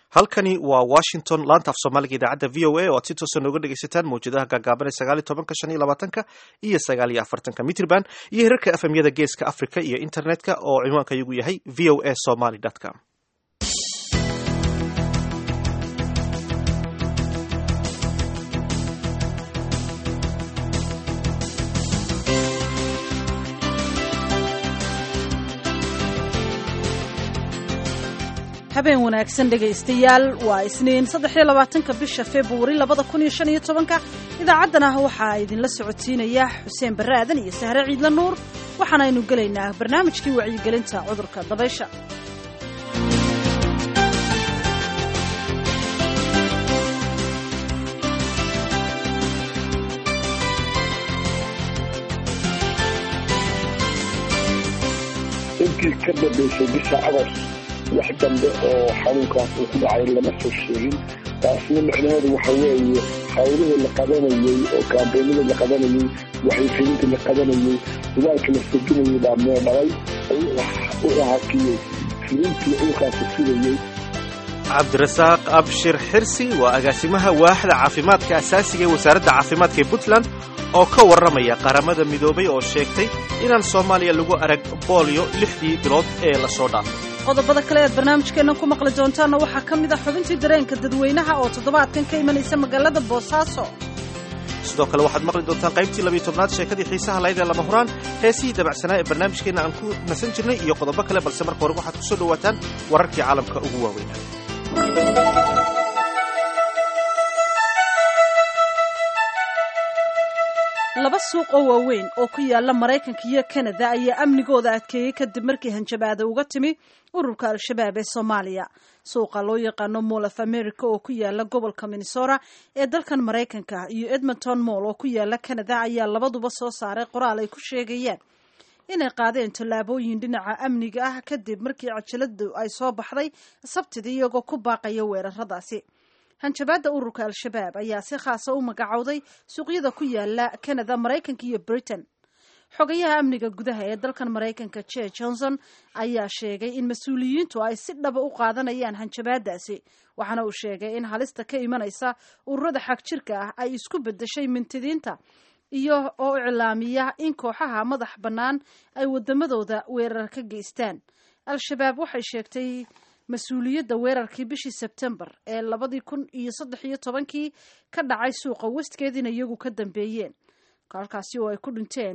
halkani waa Washington laanta af Soomaaliga idaacadda VOA oo aad si toos ah uga dhageysataan mawjadaha gaagaaban ee 19 iyo 40 mitrban iyo hirarka FM-yada Geeska Afrika iyo internetka oo ciwaankayagu yahay voasomali.com. habeen wanaagsan dhegaystayaal waa isniin 23 bisha February 2015 idaacaddana waxaa idinla socodsiinaya Xuseen Barre Aadan iyo Sahre Ciidla Nuur waxaana aynu gelaynaa barnaamijkii wacyigelinta cudurka dabaysha. intii ka dambeysay bisha Agost wax dambe oo xanuunkaas uu ku dhacay lama soo sheegin taasna macnaheedu waxa weeye hawlaha la qabanayay oo kaambeynada la qabanayay waxay filinta la qabanayay dadaalka la sugayay baa meel dhalay oo hakiyay filintii uu sugayay. Cabdirasaaq Abshir Xirsi waa agaasimaha waaxda caafimaadka asaasiga ee wasaaradda caafimaadka ee Puntland oo ka warramaya qaramada midoobay oo sheegtay inaan Soomaaliya lagu arag polio 6 bilood ee la soo dhaafay. qodobada kale ee barnaamijkeena ku maqli doontaana waxaa ka mid ah xubintii dareenka dadweynaha oo toddobaadkan ka imanaysa magaalada Boosaaso. sidoo kale waxaad maqli doontaan qaybtii 12aad sheekadii xiisaha lahayd ee lama huraan heesihii dabacsanaa ee barnaamijkeena aan ku nasan jirnay iyo qodobo kale balse marka hore waxaad ku soo dhawaataan wararkii caalamka ugu waaweyn. laba suuq oo waaweyn oo ku yaala Mareykanka iyo Canada ayaa amnigooda adkeeyay kadib markii hanjabaad uga timi ururka Al-Shabaab ee Soomaaliya. suuqa loo yaqaano Mall of America oo ku yaala gobolka Minnesota ee dalkan Mareykanka iyo Edmonton Mall oo ku yaala Canada ayaa labaduba soo saaray qoraal ay ku sheegayaan inay qaadeen tallaabooyin dhinaca amniga ah kadib markii cajaladu ay soo baxday Sabtidii iyagoo ku baaqaya weeraradaasi. hanjabaadda ururka Al-Shabaab ayaa si khaas ah u magacowday suuqyada ku yaala Canada, Mareykanka iyo Britain. xogayaha amniga gudaha ee dalkan Mareykanka Jay Johnson ayaa sheegay in mas'uuliyiintu ay si dhab u qaadanayaan hanjabaadaasi waxaana uu sheegay in halista ka imanaysa ururada xagjirka ah ay isku bedeshay mintidiinta iyo oo iclaamiya in kooxaha madax bannaan ay wadamadooda weerar ka geystaan. Al-Shabaab waxay sheegtay mas'uuliyadda weerarkii bishii September ee 2013 ka dhacay suuqa Westgate in iyagu ka dambeeyeen halkaasi oo ay ku dhinteen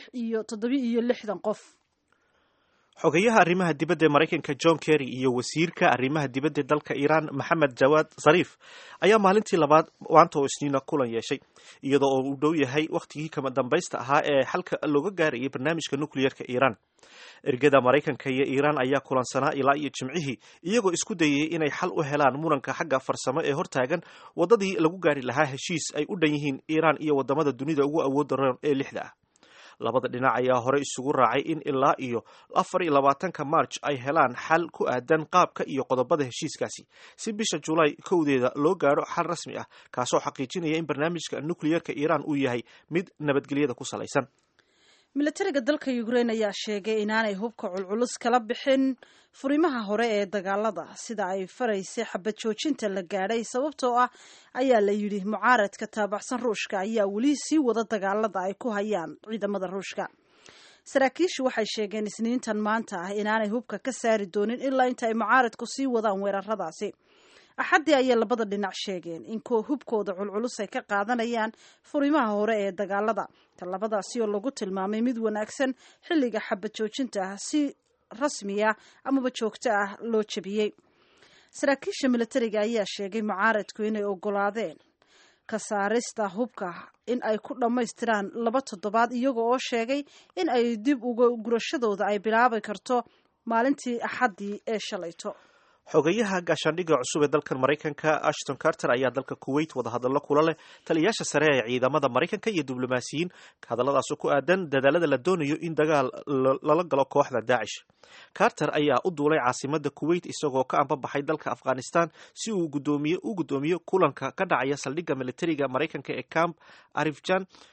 67 qof. xogayaha arrimaha dibadda ee Mareykanka John Kerry iyo wasiirka arrimaha dibadda dalka Iran Mohammad Jawad Zarif ayaa maalintii labaad maanta oo Isniina kulan yeeshay iyadoo uu dhow yahay waqtigii kama dambaysta ahaa ee xalka looga gaarayay barnaamijka nukliyeerka Iran. ergada Mareykanka iyo Iran ayaa kulansanaa ilaa iyo Jimcihii iyagoo isku dayay inay xal u helaan muranka xagga farsamo ee hortaagan wadadii lagu gaari lahaa heshiis ay u dhan yihiin Iran iyo wadamada dunida ugu awoodda roon ee 6 ah. labada dhinac ayaa hore isugu raacay in ilaa iyo 24 March ay helaan xal ku aadan qaabka iyo qodobada heshiiskaasi si bisha July 1 loo gaaro xal rasmi ah kaasoo xaqiijinaya in barnaamijka nukliyeerka Iran uu yahay mid nabadgelyada ku salaysan. militariga dalka Ukraine ayaa sheegay inaanay hubka culculus kala bixin furimaha hore ee dagaalada sida ay faraysay xabad joojinta la gaadhay sababtoo ah ayaa la yidhi mucaaradka taabacsan Ruushka ayaa weli sii wada dagaalada ay ku hayaan ciidamada Ruushka. saraakiishu waxay sheegeen Isniintan maanta ah inaanay hubka ka saari doonin ilaa inta ay mucaaradku sii wadaan weeraradaasi. axaddii ayay labada dhinac sheegeen in hubkooda culculus ay ka qaadanayaan furimaha hore ee dagaalada talabadaasi oo lagu tilmaamay mid wanaagsan xilliga xabad joojinta ah si rasmi ah amaba joogto ah loo jabiyey. saraakiisha militariga ayaa sheegay mucaaradku inay ogolaadeen ka saarista hubka in ay ku dhammaystiraan 2 toddobaad iyaga oo sheegay in ay dib uga gurashadooda ay bilaabi karto maalintii axaddii ee shalayto. xogayaha gaashaandhigga cusub ee dalkan Mareykanka Ashton Carter ayaa dalka Kuwait wada hadallo kula leh taliyayaasha sare ee ciidamada Mareykanka iyo diblomaasiyiin hadalladaas oo ku aadan dadaalada la doonayo in dagaal lala galo kooxda Daesh. Carter ayaa u duulay caasimadda Kuwait isagoo ka anbabaxay dalka Afghanistan si uu gudoomiyo kulanka ka dhacaya saldhigga militariga Mareykanka ee Camp Arifjan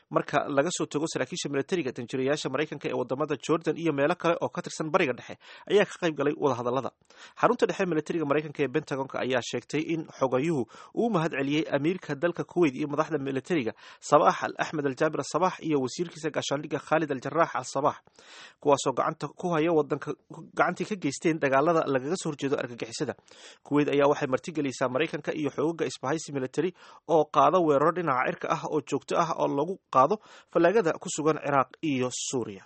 marka laga soo tago saraakiisha militariga, danjirayaasha Maraykanka ee wadamada Jordan iyo meelo kale oo ka tirsan bariga dhexe ayaa ka qayb galay wadahadalada. Xarunta dhexe militariga Maraykanka ee Pentagon ayaa sheegtay in xogayuhu uu mahad celiyay amiirka dalka Kuwait iyo madaxda militariga Sabah al-Ahmed al-Jabir Sabah iyo wasiirkiisa gaashaandhigga Khalid al-Jarrah al-Sabah, kuwaasoo gacanta ku haya wadanka gacantii ka geysteen dagaalada lagaga soo horjeedo argagixisada. Kuwait ayaa waxay martigelisay Maraykanka iyo xoogagga isbahaysi militari oo qaada weeraro dhinaca cirka ah oo joogto ah oo lagu qaado fallaagada ku sugan Ciraaq iyo Suuriya.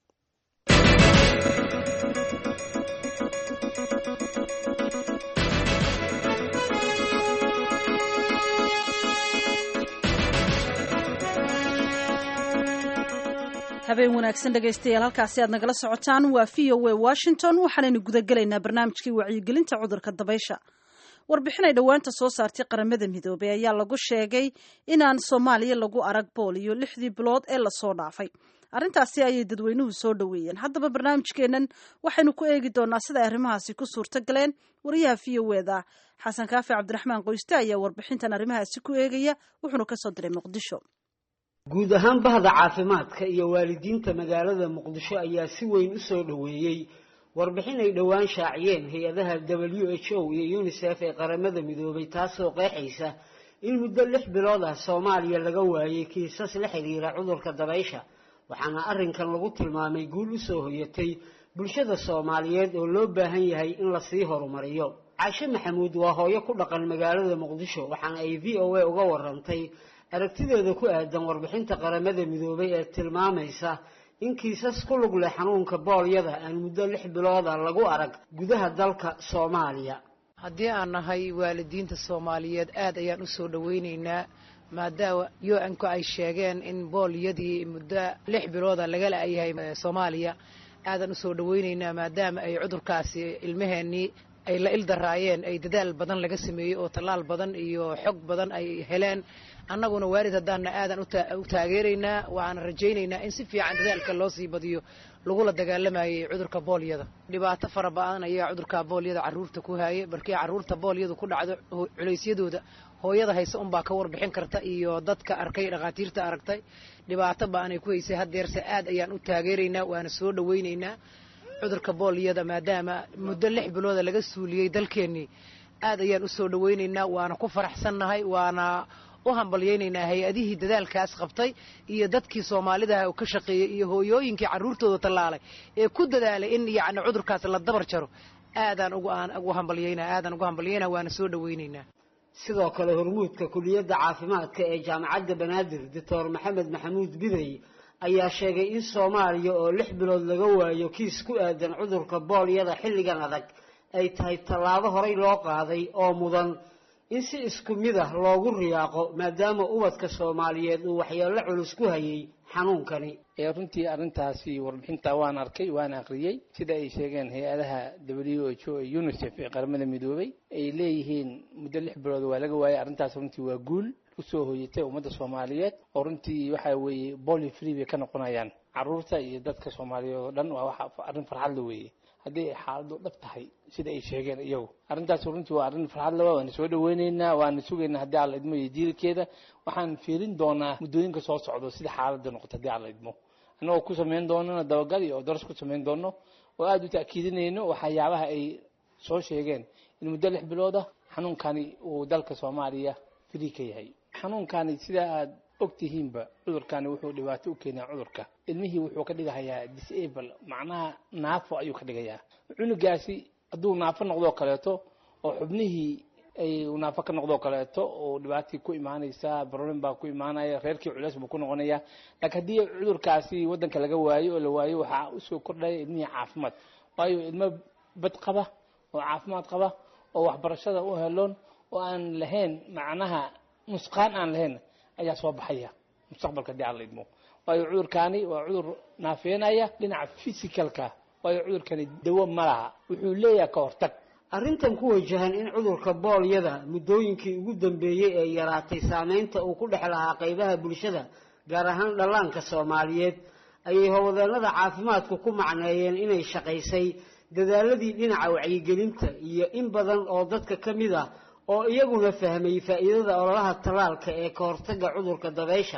habeen wanaagsan dhegaystayaal, halkaasi aad nagala socotaan waa VOA Washington. waxaanaynu guda gelaynaa barnaamijkii wacyigelinta cudurka dabaysha. warbixin ay dhowaanta soo saartay qaramada midoobay ayaa lagu sheegay inaan Soomaaliya lagu arag booliyo 6 bilood ee lasoo dhaafay. arrintaasi ayay dadweynuhu soo dhaweeyeen. haddaba barnaamijkeennan waxaynu ku eegi doonaa sida ay arrimahaasi ku suurto galeen. wariyaha VOA-da Xasan Kaafi Cabdiraxmaan Qoyste ayaa warbixintan arrimahaasi ku eegaya, wuxuuna ka soo diray Muqdisho. guud ahaan bahda caafimaadka iyo waalidiinta magaalada Muqdisho ayaa si weyn u soo dhaweeyay warbixin ay dhowaan shaaciyeen hay'adaha WHO iyo UNICEF ee qaramada midoobay, taasoo qeexaysa in muddo 6 bilood ah Soomaaliya laga waayay kiisas la xiriira cudurka dabaysha. waxaana arrinkan lagu tilmaamay guul u soo hoyatay bulshada Soomaaliyeed oo loo baahan yahay in la sii horumariyo. Caashe Maxamuud waa hooyo ku dhaqan magaalada Muqdisho, waxaana ay VOA uga warantay aragtideeda ku aadan warbixinta qaramada midoobay ee tilmaamaysa in kiisas ku lug leh xanuunka boolyada aan muddo 6 bilood ah lagu arag gudaha dalka Soomaaliya. haddii aan nahay waalidiinta Soomaaliyeed aad ayaan u soo dhaweynaynaa, maadaama UN-ku ay sheegeen in boolyadii muddo 6 bilood ah laga la'yahay Soomaaliya. aadan u soo dhaweynaynaa maadaama ay cudurkaasi ilmaheenii ay la ildaraayeen, ay dadaal badan laga sameeyey oo tallaal badan iyo xog badan ay heleen. annaguna waalid haddaanna aadan u taageeraynaa, waxaan rajaynaynaa in si fiican dadaalka loo sii badiyo lagula dagaalamayay cudurka boolyada. dhibaato fara badan ayaa cudurka boolyada carruurta ku hayay, markii carruurta boolyadu ku dhacdo culeysyadooda hooyada haysa unbaa ka warbixin karta iyo dadka arkay, dhakhaatiirta aragtay. dhibaato baanay ku haysay, haddeerse aad ayaan u taageeraynaa, waana soo dhaweynaynaa cudurka boolyada maadaama muddo 6 bilood laga suuliyey dalkeennii. aad ayaan u soo dhaweynaynaa, waana ku faraxsannahay, waana u hambalyeynayna hay'adihii dadaalkaas qabtay iyo dadkii Soomaalida oo ka shaqeeyay iyo hooyooyinkii carruurtooda tallaalay ee ku dadaalay in yacni cudurkaas la dabar jaro. aadan ugu hambalyeynaa, waana soo dhaweynaynaa. sidoo kale hormuudka kuliyadda caafimaadka ee jaamacadda Banaadir Dr. Maxamed Maxamuud Biday ayaa sheegay in Soomaaliya oo 6 bilood laga waayo kiis ku aadan cudurka boolyada xilligan adag ay tahay tallaabo horey loo qaaday oo mudan in si isku mid ah loogu riyaaqo, maadaama ubadka Soomaaliyeed uu waxyeello culus ku hayay xanuunkani. runtii arrintaasi warbixinta waan arkay, waan aqriyay sida ay sheegeen hay'adaha WHO iyo UNICEF ee qaramada midoobay ay leeyihiin muddo 6 bilood waa laga waayay. arrintaas runtii waa guul u soo hoyatay ummadda Soomaaliyeed oo runtii waxa weeye polio free bay ka noqonayaan carruurta iyo dadka Soomaaliyeed oo dhan. waa waxa arrin farxad leh weeye haddii ay xaaladu dhab tahay sida ay sheegeen iyagu. arrintaas runtii waa arrin farxad leh, waan soo dhaweynaynaa, waan sugaynaa haddii alla idmo iyo jiilkeeda. waxaan fiirin doonaa muddooyinka soo socdo sida xaaladda noqoto haddii alla idmo, annagoo ku samayn doonana dabagal iyo daras ku samayn doono oo aad u ta'kiidinayno waxyaabaha ay soo sheegeen in muddo 6 bilood ah xanuunkani uu dalka Soomaaliya free ka yahay. xanuunkani sida aad ogtihiinba cudurkani wuxuu dhibaato u keenaa cudurka ilmihii, wuxuu ka dhigayaa disable, macnaha naafo ayuu ka dhigayaa. cunugaasi hadduu naafo noqdo kaleeto oo xubnihii ay naafo ka noqdo kaleeto oo dhibaato ku imaanaysa, problem baa ku imaanaya, reerkii culays buu ku noqonayaa. laakiin haddii cudurkaasi wadanka laga waayo oo la waayo, waxaa u soo kordhaya ilmihii caafimaad, waayo ilmo bad qaba oo caafimaad qaba oo waxbarashada u heloon oo aan lahayn macnaha nusqaan aan lahayn ayaa soo baxaya mustaqbalka haddii alla idmo. waayo cudurkani waa cudur naafeenaya dhinaca physicalka, waayo cudurkani dawo ma laha, wuxuu leeyahay ka hortag. arrintan ku wajahan in cudurka boolyada muddooyinkii ugu dambeeyay ee yaraatay saameynta uu ku dhex lahaa qaybaha bulshada, gaar ahaan dhallaanka Soomaaliyeed, ayay howlwadeennada caafimaadku ku macneeyeen inay shaqaysay dadaaladii dhinaca wacyigelinta iyo in badan oo dadka ka mid ah oo iyaguna fahmay faa'iidada ololaha tallaalka ee ka hortagga cudurka dabaysha,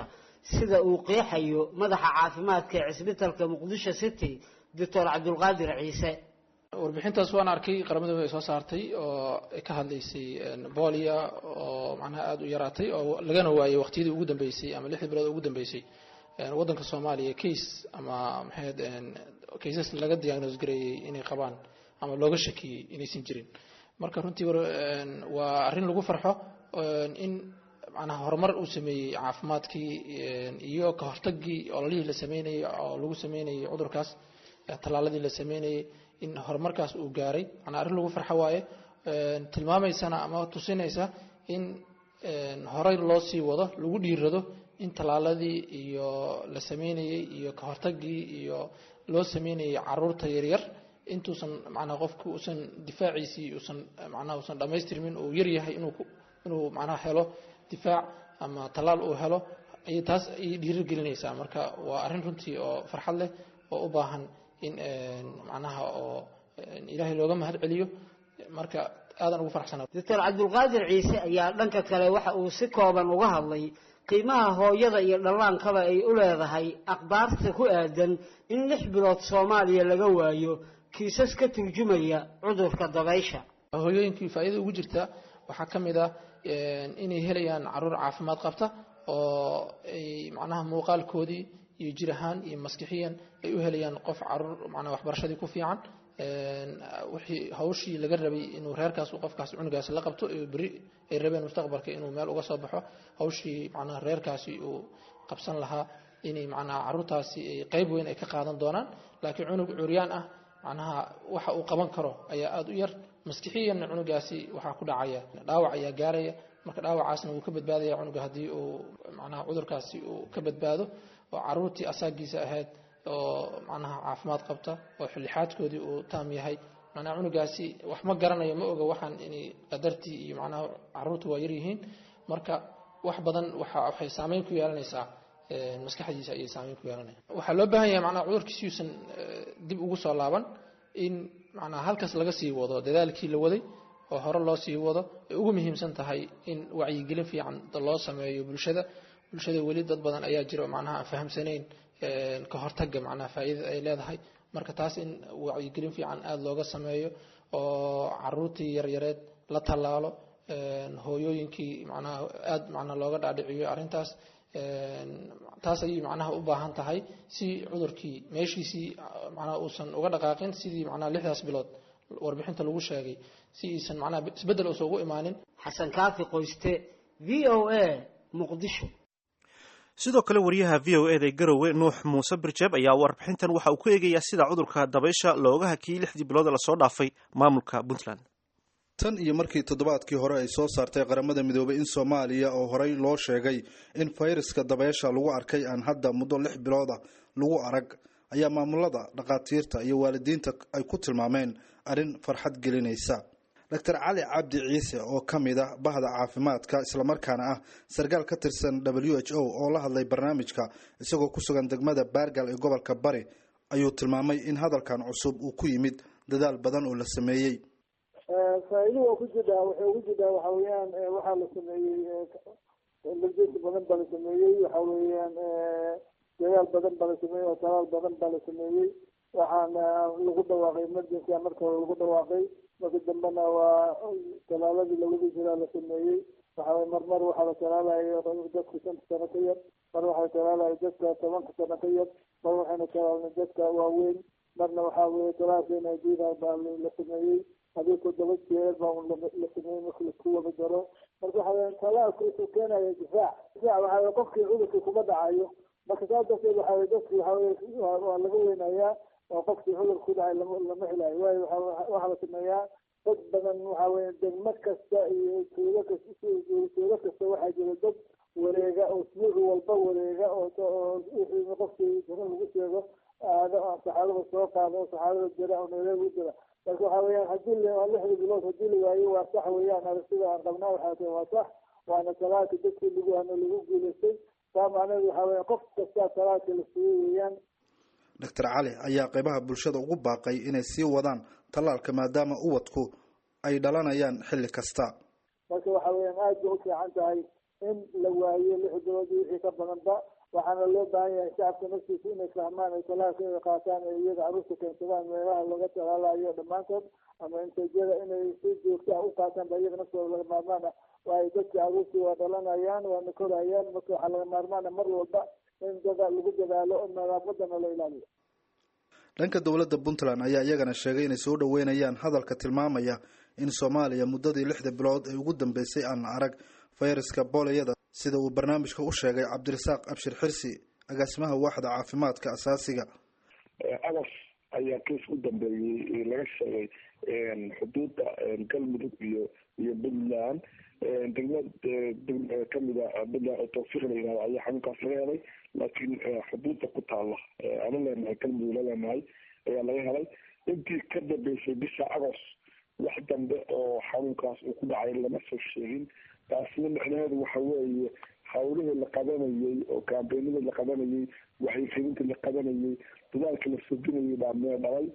sida uu qeexayo madaxa caafimaadka ee cisbitalka muqdisho city doctor cabdulqaadir ciise. warbixintaas waan arkay qaramada ay soo saartay oo ka hadlaysay boolia oo macnaha aad u yaraatay oo lagana waayay waqtiyadii ugu dambeysay ama 6 bilood ugu dambeysay wadanka Soomaaliya case ama maxayd cases laga diagnose gareeyay inay qabaan ama looga shakiyay inaysan jirin. marka runtii waa arrin lagu farxo in macnaha horumar uu sameeyay caafimaadkii iyo ka hortagii ololihii la sameeyay oo lagu sameeyay cudurkaas talaaladii la sameeyay in horumarkaas uu gaaray ana arrin lagu farxo waaye tilmaameysana ama tusinaysa in horay loo sii wado lagu dhiirado in talaaladii iyo la sameeyay iyo ka hortagii iyo loo sameeyay caruurta yar yar intuusan macnaha qofku uusan difaaciisii uusan dhameystirmin oo yar yahay inuu macnaha helo difaac ama talaal uu helo ay taas ay dhiirigelinaysaa. marka waa arrin runtii oo farxad leh oo u baahan in macnaha oo ilaahay looga mahad celiyo. marka aadan ugu faraxsanahay. doctor cabdulqaadir ciise ayaa dhanka kale waxa uu si kooban uga hadlay qiimaha hooyada iyo dhallaankaba ay u leedahay aqbaarta ku aadan in 6 bilood Soomaaliya laga waayo kiisas ka turjumaya cudurka dabaysha. hooyooyinkii faa'iido ugu jirta waxaa ka mid ah inay helayaan caruur caafimaad qabta oo ay macnaha muuqaalkoodii iyo jir ahaan iyo maskaxiyan ay u helayaan qof caruur macnaha waxbarashadii ku fiican wixii hawshii laga rabay inuu reerkaas uu qofkaas cunugaas la qabto bari ay rabeen mustaqbalka inuu meel uga soo baxo hawshii macnaha reerkaasi uu qabsan lahaa inay macnaha caruurtaasi ay qayb weyn ay ka qaadan doonaan. laakiin cunug curyaan ah macnaha waxa uu qaban karo ayaa aad u yar maskixiyan cunugaasi waxa ku dhacaya dhaawac ayaa gaaraya. marka dhaawacaasna uu ka badbaadaya cunuga hadii uu macnaha cudurkaasi uu ka badbaado oo caruurtii asaagiisa ahayd oo macnaha caafimaad qabta oo xilixaadkoodii uu taam yahay macnaha cunugaasi wax ma garanayo ma oga waxaan inay qadartii iyo macnaha caruurtu waa yar yihiin. marka wax badan waxay saameyn ku yeelanaysaa maskaxdiisa ay saameyn ku yeelanaysaa. waxa loo baahan yahay macnaha cudurkiisa uusan dib ugu soo laaban in macnaha halkaas laga sii wado dadaalkii la waday oo hore loo sii wado ay ugu muhiimsan tahay in wacyigelin fiican loo sameeyo bulshada weli dad badan ayaa jira macnaha fahamsanayn ka hortagga macnaha faa'iidada ay leedahay. marka taas in wacyigelin fiican aad looga sameeyo oo caruurtii yaryareed la talaalo hooyooyinkii macnaha aad macnaha looga dhaadhiciyo arrintaas taas ay macnaha u baahan tahay si cudurkii meeshiisii macnaha uusan uga dhaqaaqin sidii macnaha 6daas bilood warbixinta lagu sheegay si aysan macnaha isbedel oo ugu imaanin. xasan kaafi qoyste VOA muqdisho. sidoo kale wariyaha VOA da Garowe Nuux Muuse Birjab ayaa warbixintan waxa uu ku eegayaa sida cudurka dabaysha looga hakiyay 6 bilood la soo dhaafay maamulka Puntland. tan iyo markii toddobaadkii hore ay soo saartay qaramada midoobay in Soomaaliya oo horey loo sheegay in fayraska dabaysha lagu arkay aan hadda muddo 6 bilood lagu arag ayaa maamulada dhaqaatiirta iyo waalidiinta ay ku tilmaameen arrin farxad gelinaysa. Dr. Cali Cabdi Ciise oo kamid ah bahda caafimaadka isla markaana ah sargaal ka tirsan WHO oo la hadlay barnaamijka isagoo ku sugan degmada Baargal ee gobolka Bari ayuu tilmaamay in hadalkan cusub uu ku yimid dadaal badan oo la sameeyay. faa'iido oo ku jira waxa weeyaan waxa la sameeyay emergency badan baa la sameeyay waxa weeyaan dadaal badan baa la sameeyay oo talaal badan baa la sameeyay waxaana lagu dhawaaqay emergency marka lagu dhawaaqay marka dambana waa talaaladii lagu jira la sameeyay waxa marmar waxa la talaalayo dadka 5 sano ka yar mar waxa talaalayo dadka 10 sano ka yar mar waxana talaalayo dadka waaweyn marna waxa weeye talaalkeena diiday baa la sameeyay hadii ku daba jeer baa la sameeyay marka la ku wada daro marka waxa talaalku uu keenayo difaac waxa qofkii cudurka kuma dhacayo marka dadka waxa laga weynayaa oo qofkii cudurka ku dhacay lama helayo waxa la sameeyaa dad badan waxa weeye degmo kasta iyo tuulo kasta waxa jira dad wareega oo isbuuc walba wareega oo qofkii lagu sheego saxaabada soo qaado saxaabada jira oo meelaha jira marka waxa weeyaan hadii la 6 bilood hadii la waayo waa sax weeyaan sida aan qabnaa waxa waa sax waana talaalka dadkii lagu guuleystay saamaanadu waxa weeyaan qof kasta talaalka la siiyay weeyaan. Dr. Cali ayaa qaybaha bulshada ugu baaqay inay sii wadaan talaalka maadaama ubadku ay dhalanayaan xilli kasta. marka waxa weeyaan aad u fiican tahay in la waayo 6 bilood wixii ka badanba waxaana loo baahan yahay shacabka naftiisa inay fahmaan ay talaalka qaataan ee iyaga caruurta keensadaan meelaha laga talaalayo dhammaantood ama intejyada inay si joogta ah u qaataan ba iyaga naftooda laga maarmaana waayo dadka caruurtii waa dhalanayaan waana korayaan marka waxaa laga maarmaana mar walba in lagu dadaalo oo nadaafadana la ilaaliyo. dhanka dowladda Puntland ayaa iyagana sheegay inay soo dhaweynayaan hadalka tilmaamaya in Soomaaliya muddadii 6 bilood ee ugu dambeysay aan arag fayraska booliyada sida uu barnaamijka u sheegay Cabdirasaaq Abshir Xirsi agaasimaha waaxda caafimaadka asaasiga. agas ayaa kiis u dambeeyay laga sheegay xuduudda galmudug iyo Puntland degmad kamida Puntland oo tawfiiq leeyahay ayaa xanuunkaas laga helay laakiin xuduudda ku taala ama leenahay galmudug leenahay ayaa laga helay intii ka dambeysay bisha Agost wax dambe oo xanuunkaas uu ku dhacay lama soo sheegin taasina macnaheedu waxa weeye hawlihii la qabanayay oo kaambeynada la qabanayay waxay fidinta la qabanayay dadaalka la sugayay baa meel dhalay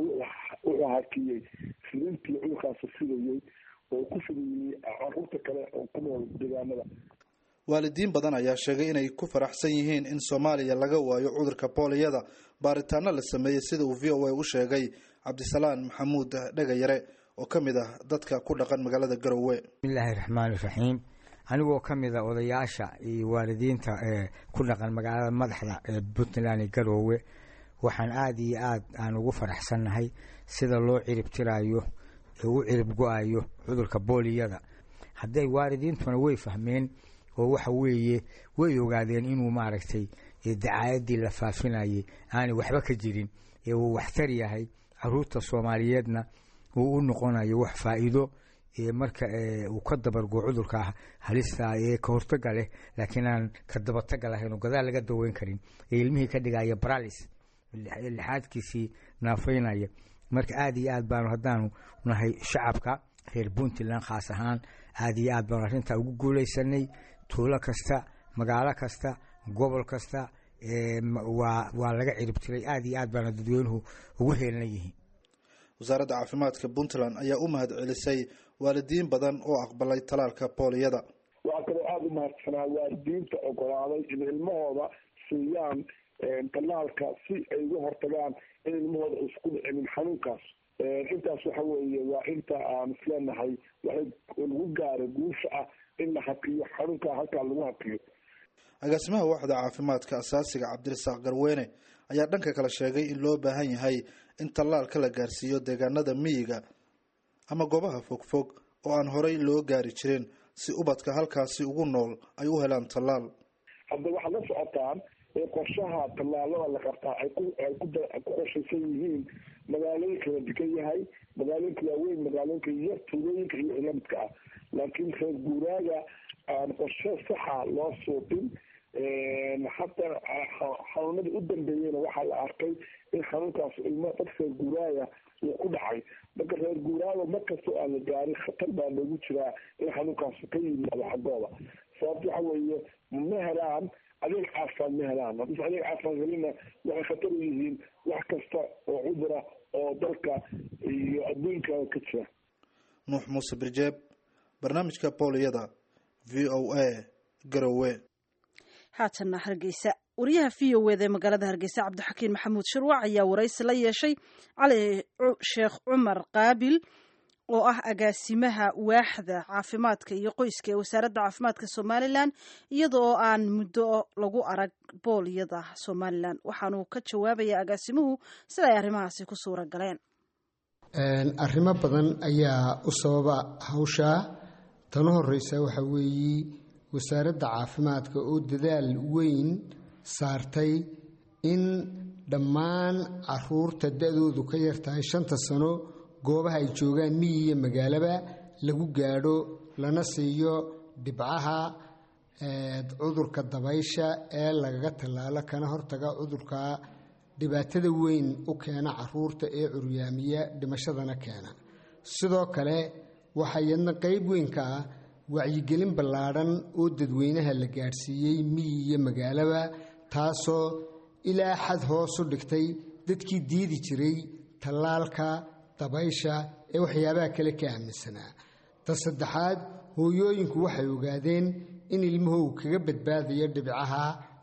oo hakiyay fidintii cudurkaas sidayay oo ku fidiyay carruurta kale oo ku nool deegaanada. waalidiin badan ayaa sheegay inay ku faraxsan yihiin in Soomaaliya laga waayo cudurka booliyada baaritaano la sameeyay sida uu VOA u sheegay Cabdisalaan Maxamuud Dhagayare oo kamid ah dadka ku dhaqan magaalada Garowe. Bismillahir Rahmaanir Rahiim. anigoo kamid ah odayaasha iyo waalidiinta ku dhaqan magaalada madaxda ee Puntland Garowe waxaan aad iyo aad aan ugu faraxsanahay sida loo cirib tirayo oo cirib go'ayo cudurka booliyada. hadday waalidiintuna way fahmeen oo waxa weeye way ogaadeen inuu maaragtay dacaayadii la faafinayay aan waxba ka jirin ee uu waxtar yahay caruurta Soomaaliyeedna uu u noqonayo wax faa'iido marka uu ka dabargo cudurka halista ee ka hortaga leh laakiin aan ka dabatag lahayn oo gadaal laga daweyn karin ilmihii ka dhigaya paralysis lixaadkiisii naafaynaya. marka aad iyo aad baan hadaan nahay shacabka reer Puntland khaas ahaan aad iyo aad baan arrinta ugu guuleysanay tuulo kasta magaalo kasta gobol kasta waa laga cirib tiray aad iyo aad baan dadweynuhu ugu heelanayeen. wasaaradda caafimaadka Puntland ayaa u mahadcelisay waalidiin badan oo aqbalay talaalka booliyada. waxaa kaloo aada u mahadsanaa waalidiinta ogolaaday in ilmahooda siiyaan talaalka si ay uga hortagaan in ilmahooda isku dhicin xanuunkaas. intaas waxa weeye waa inta aan isleenahay waxay lagu gaaray guusha ah in la hakiyo xanuunka halkaa lagu hakiyo. agaasimaha waaxda caafimaadka asaasiga Cabdirasaaq Garweyne ayaa dhanka kale sheegay in loo baahan yahay in talaalka la gaarsiiyo deegaanada miyiga ama goobaha fogfog oo aan horey loo gaari jirin si ubadka halkaasi ugu nool ay u helaan talaal. hadda waxaad la socotaan qorshaha talaalada la qabtaa ay ku qorshaysan yihiin magaalooyinka la degan yahay magaalooyinka waaweyn magaalooyinka iyo tuulooyinka iyo lamidka ah laakiin reer guuraaga aan qorshe saxa loo suubin. hataa xanuunadii u dambeeyeyna waxaa la arkay in xanuunkaas ilmo dadka reer guuraaga uu ku dhacay. marka reer guuraaga markastoo aan la gaarin khatar baa loogu jiraa in xanuunkaas ka yimaado xaggooda. sababta waxa weeye ma helaan adeeg caafimaad ma helaan haddii adeeg caafimaad helina waxay khatar u yihiin wax kasta oo cudura oo dalka iyo adduunka ka jira. Nuux Muuse Birjeeb, barnaamijka booliyada, VOA Garowe. haatana Hargeysa. wariyaha VOA ee magaalada Hargeysa Cabdixakiin Maxamuud Shirwac ayaa waraysi la yeeshay Cali Sheekh Cumar Qaabil oo ah agaasimaha waaxda caafimaadka iyo qoyska ee wasaaradda caafimaadka Somaliland iyadoo aan muddo lagu arag booliyada Somaliland. waxaanu ka jawaabaya agaasimuhu sida ay arrimahaasi ku suura galeen. arrimo badan ayaa u sababa hawsha. tan horeysa waxa weeye wasaaradda caafimaadka oo dadaal weyn saartay in dhammaan caruurta da'doodu ka yartahay 5 sano goobaha ay joogaan miyi iyo magaalaba lagu gaadho lana siiyo dhibcaha cudurka dabaysha ee lagaga tallaalo kana hortaga cudurka dhibaatada weyn u keena caruurta ee curyaamiya dhimashadana keena. sidoo kale waxaa iyadna qayb weyn ka ah wacyigelin ballaadhan oo dadweynaha la gaadhsiiyey miyi iyo magaalaba taasoo ilaa xad hoos u dhigtay dadkii diidi jiray tallaalka dabaysha ee waxyaabaha kale ka aaminsanaa. ta saddexaad hooyooyinku waxay ogaadeen in ilmuhu kaga badbaadayo dhibcaha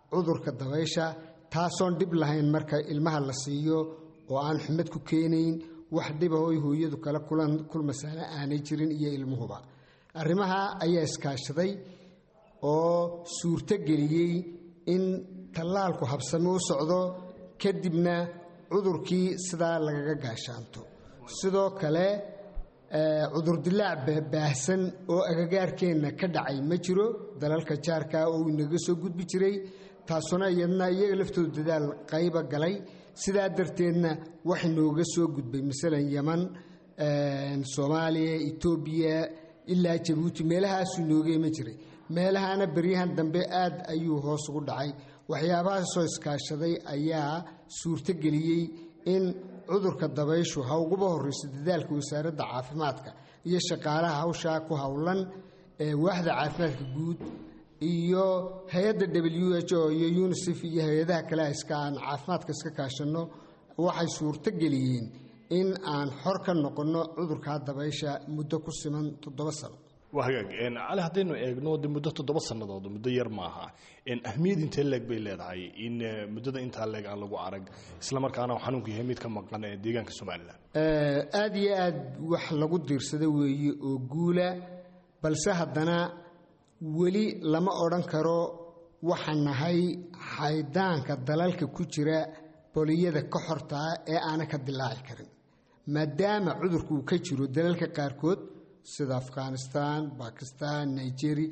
cudurka dabaysha taasoon dhib lahayn marka ilmaha la siiyo oo aan xumad ku keenayn wax dhiba oy hooyadu kala kulmasaana aanay jirin iyo ilmuhuba arrimaha ayaa iskaashaday oo suurto geliyey in tallaalku habsami u socdo kadibna cudurkii sidaa lagaga gaashaanto sidoo kale cudurdilaac baahsan oo agagaarkeenna ka dhacay ma jiro dalalka jaarka oo inaga soo gudbi jiray taasuna iyadna iyaga laftooda dadaal qayba galay sidaa darteedna wax inooga soo gudbay masalan yeman soomaaliya etoobiya ilaa jabuuti meelahaasuu inooga iman jiray meelahana beryahan dambe aad ayuu hoos ugu dhacay waxyaabahaasoo iskaashaday ayaa suurto geliyey in cudurka dabayshu ha uguba horreyso dadaalka wasaaradda caafimaadka iyo shaqaalaha hawshaa ku howlan waaxda caafimaadka guud iyo hay-adda WHO iyo UNICEF iyo hay-adaha kale aan caafimaadka iska kaashanno waxay suurto geliyeen in aan xor ka noqonno cudurka dabaysha muddo ku siman 7 sano wahagaag cali haddaynu eegno de muddo 7 sannadood muddo yar maaha ahmiyad intee leeg bay leedahay in muddada intaa leeg aan lagu arag isla markaana xanuunku yahay mid ka maqan ee deegaanka Soomaaliland aad iyo aad wax lagu diirsada weeye oo guula balse haddana weli lama odhan karo waxaan nahay xaydaanka dalalka ku jira boliyada ka xortaa ee aana ka dilaaci karin maadaama cudurku uu ka jiro dalalka qaarkood sida Afghanistan, Pakistan, Nigeria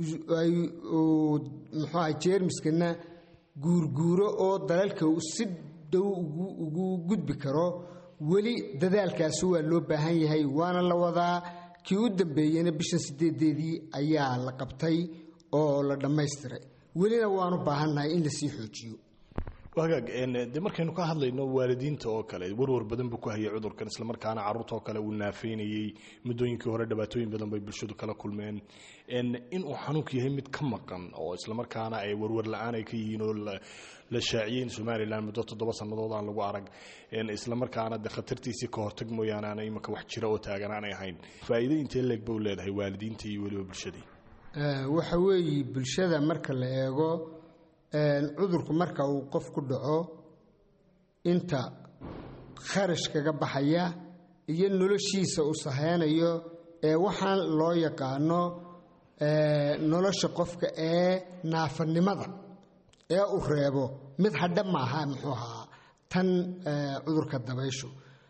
muxuu jeermiskana guurguuro oo dalalka si dhow ugu gudbi karo weli dadaalkaasi waa loo baahan yahay waana la wadaa kii u dambeeyayna bisha 8 ayaa la qabtay oo la dhammaystiray welina waanu baahannahay in la sii xoojiyo wagaag de markaynu ka hadlayno waalidiinta oo kale warwar badan buu ku hayay cudurkan isla markaana carruurta oo kale uu naafeynayay muddooyinkii hore dhibaatooyin badan bay bulshadu kala kulmeen in uu xanuunku yahay mid ka maqan oo isla markaana ay warwar la'aan ay ka yihiin oo la shaaciyeen Soomaaliland muddo 7 sannadood aan lagu arag isla markaana de khatartiisii ka hortag mooyaan aan imika wax jira oo taagan aan ahayn faa'iido intee leeg buu leedahay waalidiinta iyo waliba bulshada waxa weeye bulshada marka la eego cudurku marka uu qof ku dhaco inta kharash kaga baxaya iyo noloshiisa uu sahaynayo waxaan loo yaqaano nolosha qofka ee naafanimada ee uu reebo mid hadha maaha muxuu ahaa tan cudurka dabayshu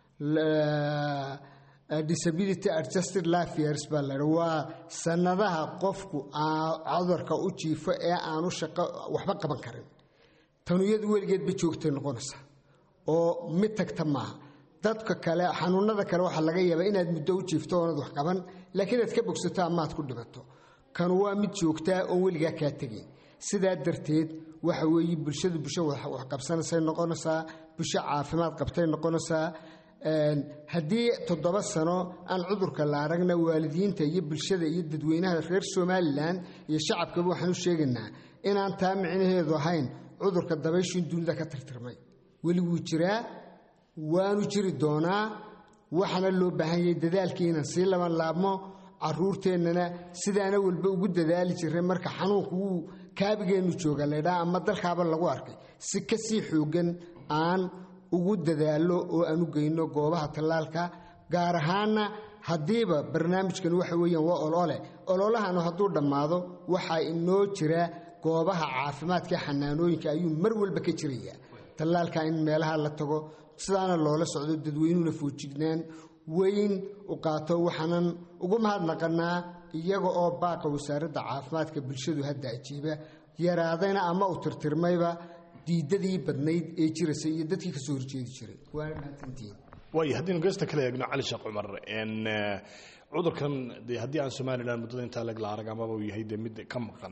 disability adjusted life years baa la waa sanadaha qofku cudurka u jiifo ee aanu shaqo waxba qaban karin tanuyadu weligeed ba joogtay noqonaysa oo mid tagta maaha dadka kale xanuunada kale waxa laga yaabaa inaad muddo u jiifto oo wax qaban laakiin aad ka bogsato ama aad ku dhimato kan waa mid joogta oo weligaa ka tagin sidaa darteed waxa weeye bulshadu wax qabsanaysa noqonaysa bulsho caafimaad qabtay noqonaysa haddii 7 sano aan cudurka la aragna waalidiinta iyo bulshada iyo dadweynaha reer Soomaaliland iyo shacabka waxaan u sheegaynaa inaan taa micnaheedu ahayn cudurka dabayshu dunida ka tirtirmay weli wuu jiraa waanu jiri doonaa waxana loo baahan yahay dadaalkiina si laban laabmo caruurteennana sidaana walba ugu dadaali jiray marka xanuunku uu kaabigeenu jooga leedaa ama dalkaaba lagu arkay si ka sii xoogan aan ugu dadaalo oo aan u geyno goobaha tallaalka gaar ahaana hadiiba barnaamijkan waxa weeyaan waa ololahan hadduu dhammaado waxa inoo jira goobaha caafimaadka xanaanooyinka ayuu mar walba ka jiraya tallaalka in meelaha la tago sidaana loola socdo dadweynuhuna foojignaan weyn u qaato waxaanan ugu mahadnaqanaa iyaga oo baaqa wasaaradda caafimaadka bulshadu hadda ajiiba yaraadayna ama u tirtirmayba diidadii badnayd ee jirasay iyo dadkii ka soo horjeedi jiray waana mahadsantihiin way haddii geesta kale eegno cali sheekh cumar cudurkan haddii aan Soomaaliland muddada intaa la arag ama uu yahay mid ka maqan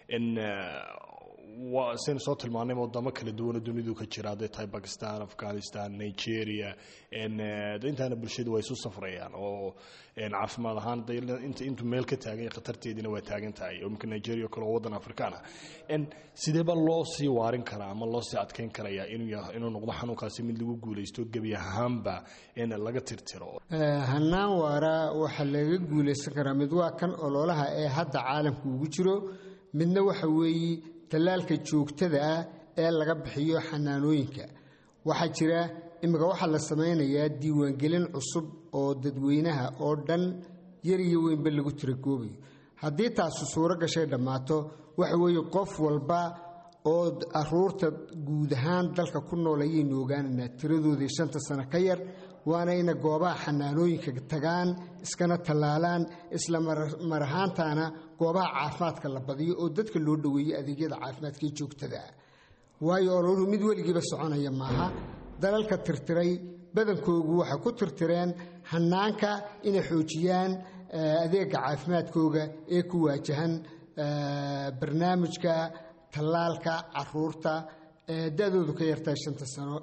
waa seen soo tilmaanay wadamo kala duwan oo dunidu ka jira tahay Pakistan, Afghanistan, Nigeria intaana bulshadu way soo safrayaan oo caafimaad ahaan intuu meel ka taagan khatarteedina waa taagan tahay oo marka Nigeria kale wadan Afrikaan sidee ba loo sii waarin karaa ama loo sii adkeyn karayaa inuu noqdo xanuunkaasi mid lagu guuleysto gabi ahaanba laga tirtiro hanaan waara waxa laga guuleysan karaa mid waa kan ololaha ee hadda caalamku ugu jiro midna waxa weeye tallaalka joogtada ah ee laga bixiyo xanaanooyinka. waxaa jira imika waxaa la samaynayaa diiwaangelin cusub oo dadweynaha oo dhan yar iyo weynba lagu tirakoobayo. haddii taasu suuro gashay dhammaato waxa weeye qof walba oo aruurta guud ahaan dalka ku nool ayaynu ogaanaynaa tiradoodii 5 sano ka yar, waana ina goobaha xanaanooyinka tagaan iskana tallaalaan, isla mar ahaantaana goobaha caafimaadka la badiyo oo dadka loo dhoweeyo adeegyada caafimaadka ee joogtada ah. waayo ololu mid weligiiba soconaya maaha. dalalka tirtiray badankoogu waxay ku tirtireen hanaanka inay xoojiyaan adeega caafimaadkooga ee ku waajahan barnaamijka tallaalka caruurta da-doodu ka yartahay 5 sano.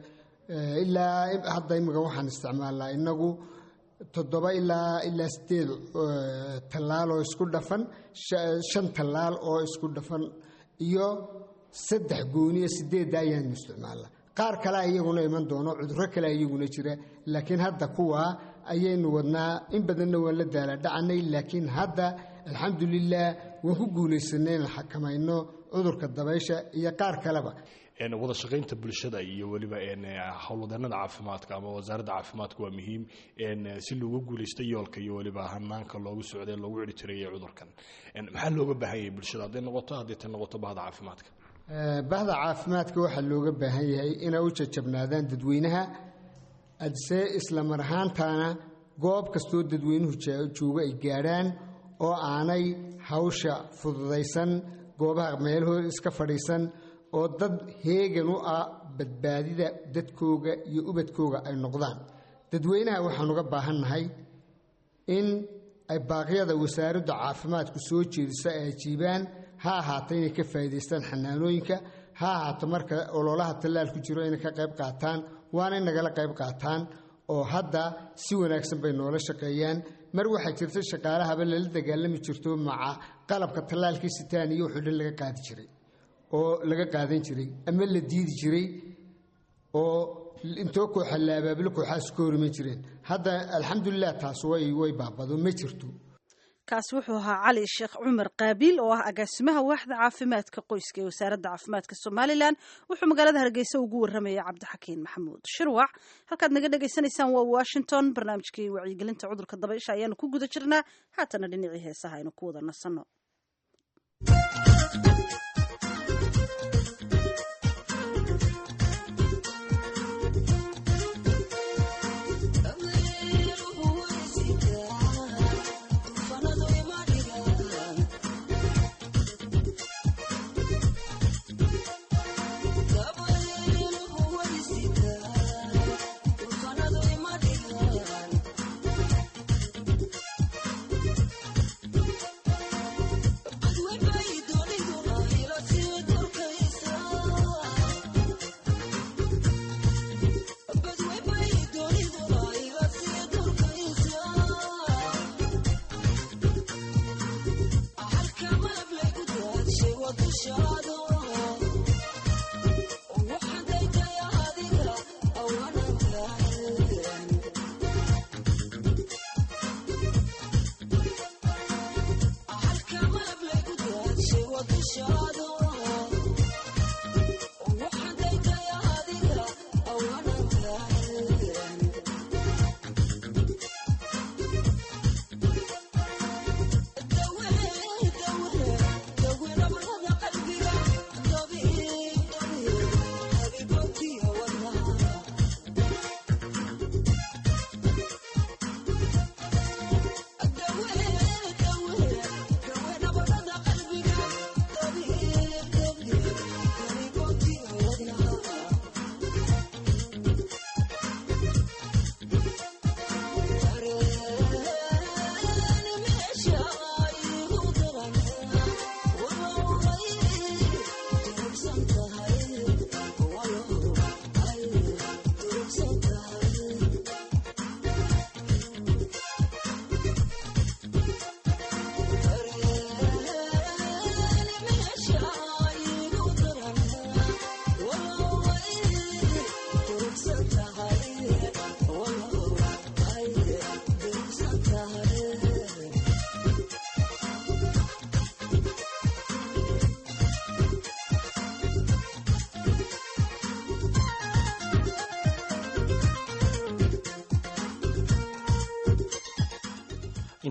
ilaa hadda imika waxaan isticmaalnaa inagu 7 ilaa 8 tallaal oo isku dhafan, 5 tallaal oo isku dhafan iyo 3 gooniyo 8 ayaan isticmaalnaa. qaar kale iyaguna iman doono, cudurro kale iyaguna jira, laakiin hadda kuwa ayaynu wadnaa. in badanna waan la daala dhacanay, laakiin hadda alxamdulilah waan ku guulaysanay inaan xakamayno cudurka dabaysha iyo qaar kaleba. wada shaqaynta bulshada iyo waliba howlwadeennada caafimaadka ama wasaaradda caafimaadka waa muhiim si loogu guulaysto yoolka iyo waliba hanaanka loogu socday loogu ciri jiray cudurkan. maxaa looga baahan yahay bulshada hadday noqoto bahda caafimaadka? bahda caafimaadka waxaa looga baahan yahay inay u jajabnaadaan dadweynaha, adse isla mar ahaantaana goob kastoo dadweynuhu joogo ay gaadhaan oo aanay hawsha fududaysan, goobaha meelahooda iska fadhiisan, oo dad heegan u ah badbaadida dadkooga iyo ubadkooga ay noqdaan. dadweynaha waxaan uga baahannahay in ay baaqyada wasaaradda caafimaadku soo jeediso ay ajiibaan, ha ahaato inay ka faa'iidaystaan xanaanooyinka, ha ahaato marka ololaha tallaal ku jiro inay ka qayb qaataan, waana in nagala qayb qaataan. oo hadda si wanaagsan bay noola shaqeeyaan. mar waxaa jirta shaqaalahaba lala dagaalami jirto maca qalabka tallaalkii sitaan iyo wuxuu dhan laga qaadi jiray oo laga qaadan jiray ama la diidi jiray oo intoo kooxa la abaabilo kooxaas ka horiman jireen. hadda alxamdulilah taas way baabado ma jirto. kaasi wuxuu ahaa cali sheekh cumar qaabiil oo ah agaasimaha waaxda caafimaadka qoyska ee wasaaradda caafimaadka somalilan. wuxuu magaalada hargeysa ugu warramayay cabdixakiin maxamuud shirwac. halkaad naga dhagaysanaysaan waa washington. barnaamijkii wacyigelinta cudurka dabaysha ayaanu ku guda jirnaa. haatana dhinacii heesaha aynu ku wada nasanno. We're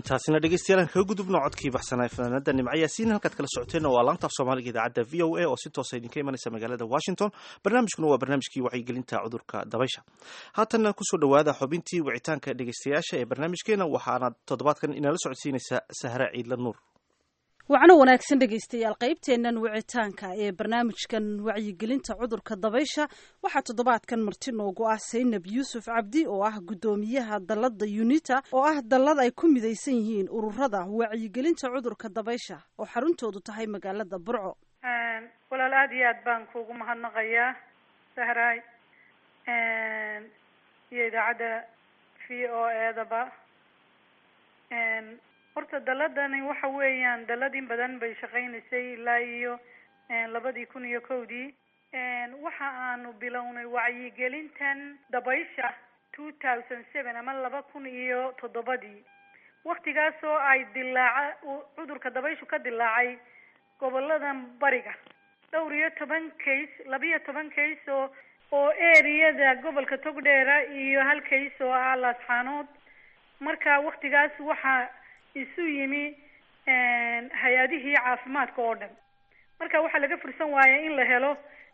intaasina dhegeystayaal kaga gudubno codkii baxsanaa fanaanada nimco yaasiin halkaad kala socoteenna waa laanta af soomaaliga idaacadda v o a oo si toosa idinka imanaysa magaalada washington barnaamijkuna waa barnaamijkii wacyigelinta cudurka dabaysha haatanna kusoo dhowaada xubintii wicitaanka dhegeystayaasha ee barnaamijkeena waxaana toddobaadkan inala socodsiinaysa sahra ciidla nuur wacno wanaagsan dhegaystayaal qaybteennan wicitaanka ee barnaamijkan wacyigelinta cudurka dabaysha waxaa toddobaadkan marti noogu ah Saynab Yuusuf Cabdi oo ah gudoomiyaha dalladda UNITA oo ah dallad ay ku midaysan yihiin ururada wacyigelinta cudurka dabaysha oo xaruntoodu tahay magaalada Burco. walaal aad iyo aad baan kuugu mahadnaqayaa Sahraay iyo idaacadda VOA-daba horta daladani waxa weeyaan dalad in badan bay shaqaynaysay ilaa iyo 2001 waxa aanu bilownay wacyigelintan dabaysha 2007 ama 2007 waqtigaas oo ay cudurka dabayshu ka dilaacay goboladan bariga dhowr iyo 12 case oo areada gobolka Togdheera iyo hal case oo ah Laascaanood marka waqtigaas waxa isu yimi hay-adihii caafimaadka oo dhan marka waxaa laga fursan waaya in la helo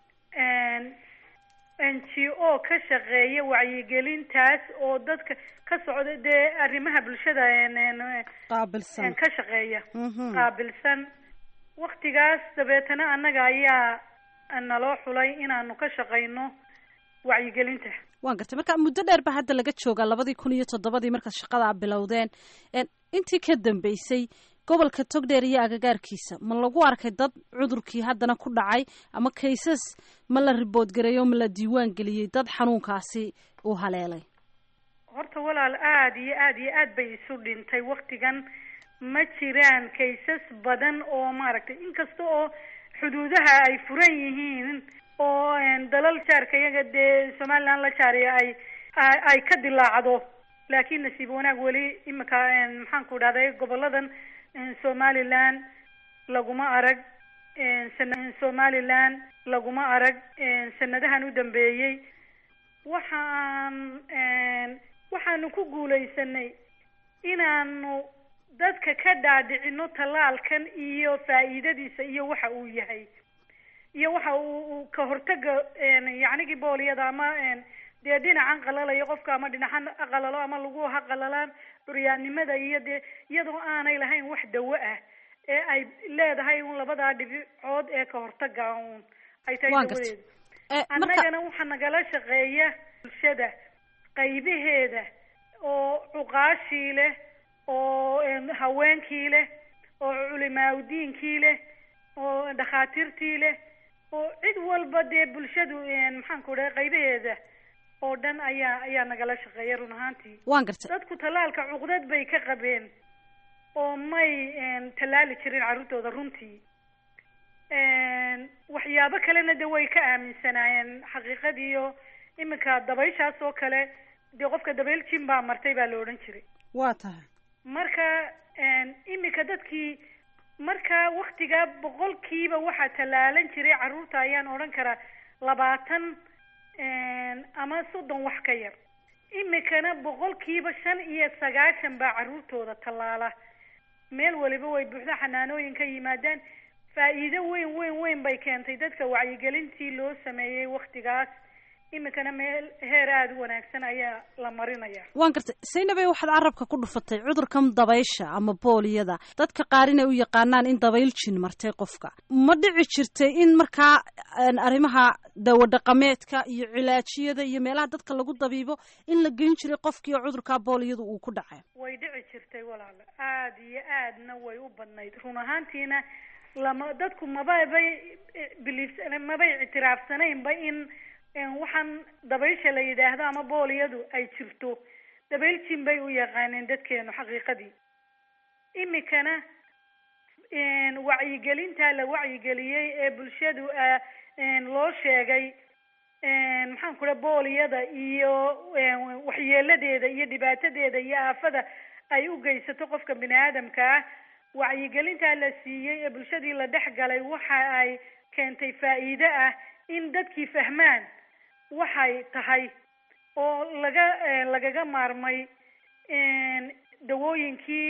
NGO ka shaqeeya wacyigelintaas oo dadka ka socda dee arrimaha bulshada qaabilsan ka shaqeeya qaabilsan waqtigaas dabeetana annaga ayaa naloo xulay inaanu ka shaqayno wacyigelinta waan gartay marka muddo dheer ba hadda laga joogaa 2007 marka shaqada bilowdeen intii ka dambeysay gobolka Togdheer iyo agagaarkiisa ma lagu arkay dad cudurkii haddana ku dhacay ama cases ma la report gareeyo ma la diiwaan geliyay dad xanuunkaasi uu haleelay horta walaal aad iyo aad bay isu dhintay waqtigan ma jiraan cases badan oo maaragtay inkasta oo xuduudaha ay furan yihiin oo dalal jaarka iyaga dee Somaliland la jaariya ay ka dilaacdo laakiin nasiib wanaag weli imika maxaan ku dhahday goboladan Somaliland laguma arag sanadahan u dambeeyay waxaanu ku guulaysanay inaanu dadka ka dhaadhicino talaalkan iyo faa'iidadiisa iyo waxa uu yahay iyo waxa uu ka hortaga yacnigii booliyada ama dee dhinacan qalalayo qofka ama dhinacan qalalo ama lagu qalalaan duryaanimada iyo dee iyadoo aanay lahayn wax dawo ah ee ay leedahay un labada dhibicood ee ka hortaga un ay tahay dawadeeda annagana waxa nagala shaqeeya bulshada qaybaheeda oo cuqaashii leh oo haweenkii leh oo culimaadiinkii leh oo dhakhaatiirtii leh oo cid walba dee bulshadu maxaan ku dhahay qaybaheeda oo dhan ayaa nagala shaqeeya run ahaantii waan gartay dadku talaalka cuqdad bay ka qabeen oo may talaali jirin carruurtooda runtii waxyaabo kalena de way ka aaminsanaayeen xaqiiqadiiyo iminka dabayshaas oo kale dee qofka dabayl jin baa martay baa la odhan jiray waa tahay marka iminka dadkii marka waktiga 100% waxaa talaalan jiray carruurta ayaan odhan karaa 20 ama 30 wax ka yar imikana 95% baa carruurtooda talaala meel waliba way buuxda xanaanooyin ka yimaadaan faa'iido weyn bay keentay dadka wacyigelintii loo sameeyay waqtigaas imikana meel heer aad u wanaagsan ayaa la marinaya waan gartay Saynabay waxaad carabka ku dhufatay cudurkan dabaysha ama booliyada dadka qaar inay u yaqaanaan in dabayl jin martay qofka ma dhici jirtay in markaa arrimaha dawo dhaqameedka iyo cilaajiyada iyo meelaha dadka lagu dabiibo in la geyn jiray qofkii cudurka booliyada uu ku dhacay way dhici jirtay walaal aad iyo aadna way u badnayd run ahaantiina dadku mabay ictiraafsanaynba in waxaan dabaysha la yidhaahdo ama booliyadu ay jirto dabayl jin bay u yaqaaneen dadkeenu xaqiiqadii imikana wacyigelinta la wacyigeliyey ee bulshadu loo sheegay maxaan ku dhahay booliyada iyo waxyeeladeeda iyo dhibaatadeeda iyo aafada ay u geysato qofka bini aadamka ah wacyigelinta la siiyey ee bulshadii la dhex galay waxa ay keentay faa'iido ah in dadkii fahmaan waxay tahay oo lagaga maarmay dawooyinkii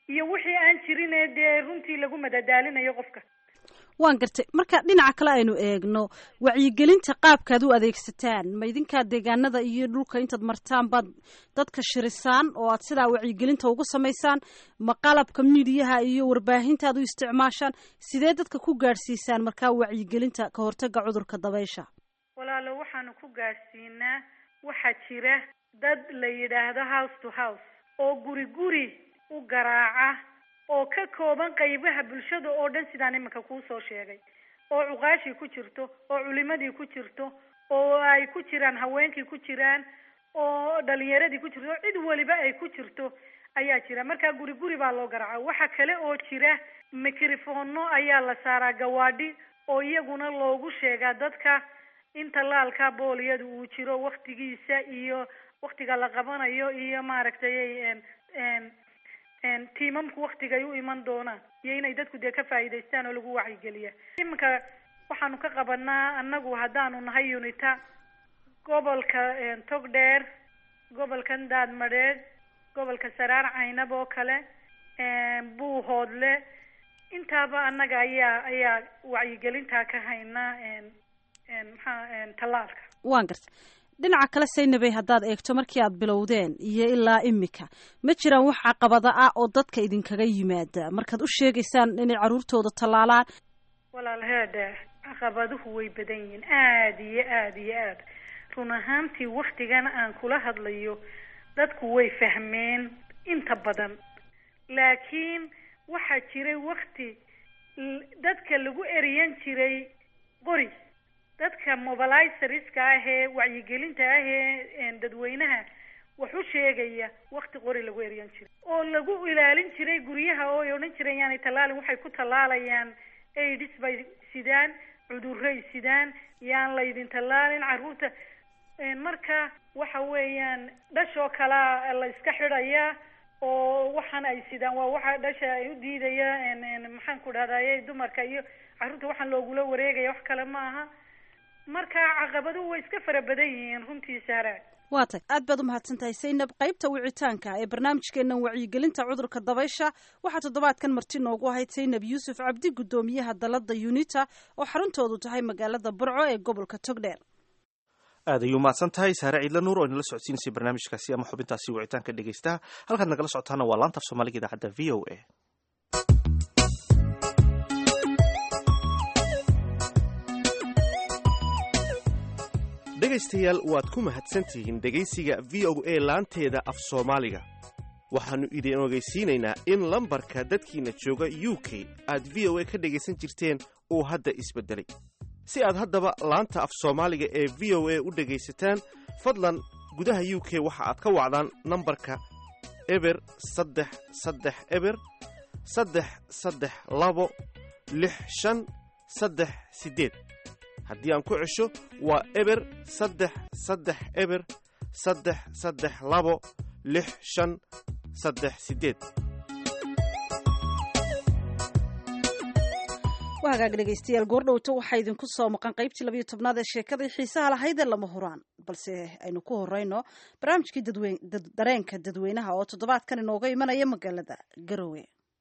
iyo wixii aan jirin ee dee runtii lagu madadaalinayo qofka. waan gartay. marka dhinaca kale aynu eegno wacyigelinta qaabkaad u adeegsataan ma idinkaa deegaanada iyo dhulka intaad martaan baad dadka shirisaan oo aad sidaa wacyigelinta ugu samaysaan, ma qalabka miidiyaha iyo warbaahinta aad u isticmaashaan, sidee dadka ku gaadhsiisaan markaa wacyigelinta ka hortaga cudurka dabaysha? walaalo waxaanu ku gaadhsiinaa, waxaa jira dad la yidhaahdo house to house oo guri guri u garaaca oo ka kooban qaybaha bulshada oo dhan sidaan iminka kuu soo sheegay, oo cuqaashii ku jirto, oo culimadii ku jirto, oo ay ku jiraan haweenkii ku jiraan, oo dhalinyaradii ku jirto, cid waliba ay ku jirto ayaa jira. markaa guri guri baa loo garaaca. waxa kale oo jira microfono ayaa la saaraa gawaadhi oo iyaguna loogu sheegaa dadka in tallaalka booliyada uu jiro, waktigiisa iyo waktiga la qabanayo, iyo maaragtay tiimamku waktiga ay u iman doonaan, iyo inay dadku dee ka faa'iidaystaan oo lagu wacyigeliya. iminka waxaanu ka qabanaa annagu haddaanu nahay UNITA gobolka Togdheer, gobolkan Daadmadheedh, gobolka Saraar Caynab oo kale, Buuhoodle, intaaba annaga ayaa wacyigelintaa ka haynaa tallaalka. waan gartay. dhinaca kale Saynabay, haddaad eegto markii aad bilowdeen iyo ilaa imika ma jiraan wax caqabada ah oo dadka idinkaga yimaada markaad u sheegaysaan inay carruurtooda tallaalaan? walaalheeda caqabaduhu way badan yihiin, aada iyo aada iyo aad. run ahaantii waktigan aan kula hadlayo dadku way fahmeen inta badan, laakiin waxaa jiray wakti dadka lagu eriyan jiray qori. dadka mobilizerska ah ee wacyigelinta ah ee dadweynaha wax u sheegaya wakti qori lagu eriyan jiray oo lagu ilaalin jiray guryaha oo ay odhan jireen yaanay tallaalin, waxay ku tallaalayaan AIDS bay sidaan, cudurray sidaan, yaan laydin tallaalin carruurta. marka waxa weeyaan dhashoo kalaa la iska xidhaya oo waxaan ay sidaan waa waxa dhasha ay u diidaya maxaan ku dhahdaye dumarka iyo carruurta waxaan loogula wareegaya, wax kale maaha. marka caqabaduhu way iska fara badan yihiin runtii Sahra. waa tay aad baad u mahadsantahay Saynab. qaybta wicitaanka ee barnaamijkeennan wacyigelinta cudurka dabaysha waxaa toddobaadkan marti noogu ahayd Saynab Yuusuf Cabdi, guddoomiyaha dalada UNITA oo xaruntoodu tahay magaalada Burco ee gobolka Togdheer. aad ayuu mahadsan tahay Sahra Ciidla Nuur oo inala socodsiinaysay barnaamijkaasi ama xubintaasi wicitaanka dhegaystaha. halkaad nagala socotaana waa laanta af Soomaaliga idaacadda VOA. dhegaystayaal waad ku mahadsantihiin dhegaysiga VOA laanteeda af Soomaaliga. waxaannu idin ogeysiinaynaa in lambarka dadkiina jooga UK aad VOA ka dhegaysan jirteen uu hadda isbeddelay. si aad haddaba laanta af Soomaaliga ee VOA u dhegaysataan, fadlan gudaha UK waxa aad ka wacdaan nambarka eber 330 332 6538. haddii aan ku cesho waa eber 330 332 6538. waa hagaag dhegaystayaal, goordhowto waxaa idinku soo maqan qaybtii 12 ee sheekadii xiisaha lahayd ee lama huraan, balse aynu ku horeyno barnaamijkii dareenka dadweynaha oo toddobaadkan inooga imanaya magaalada Garowe.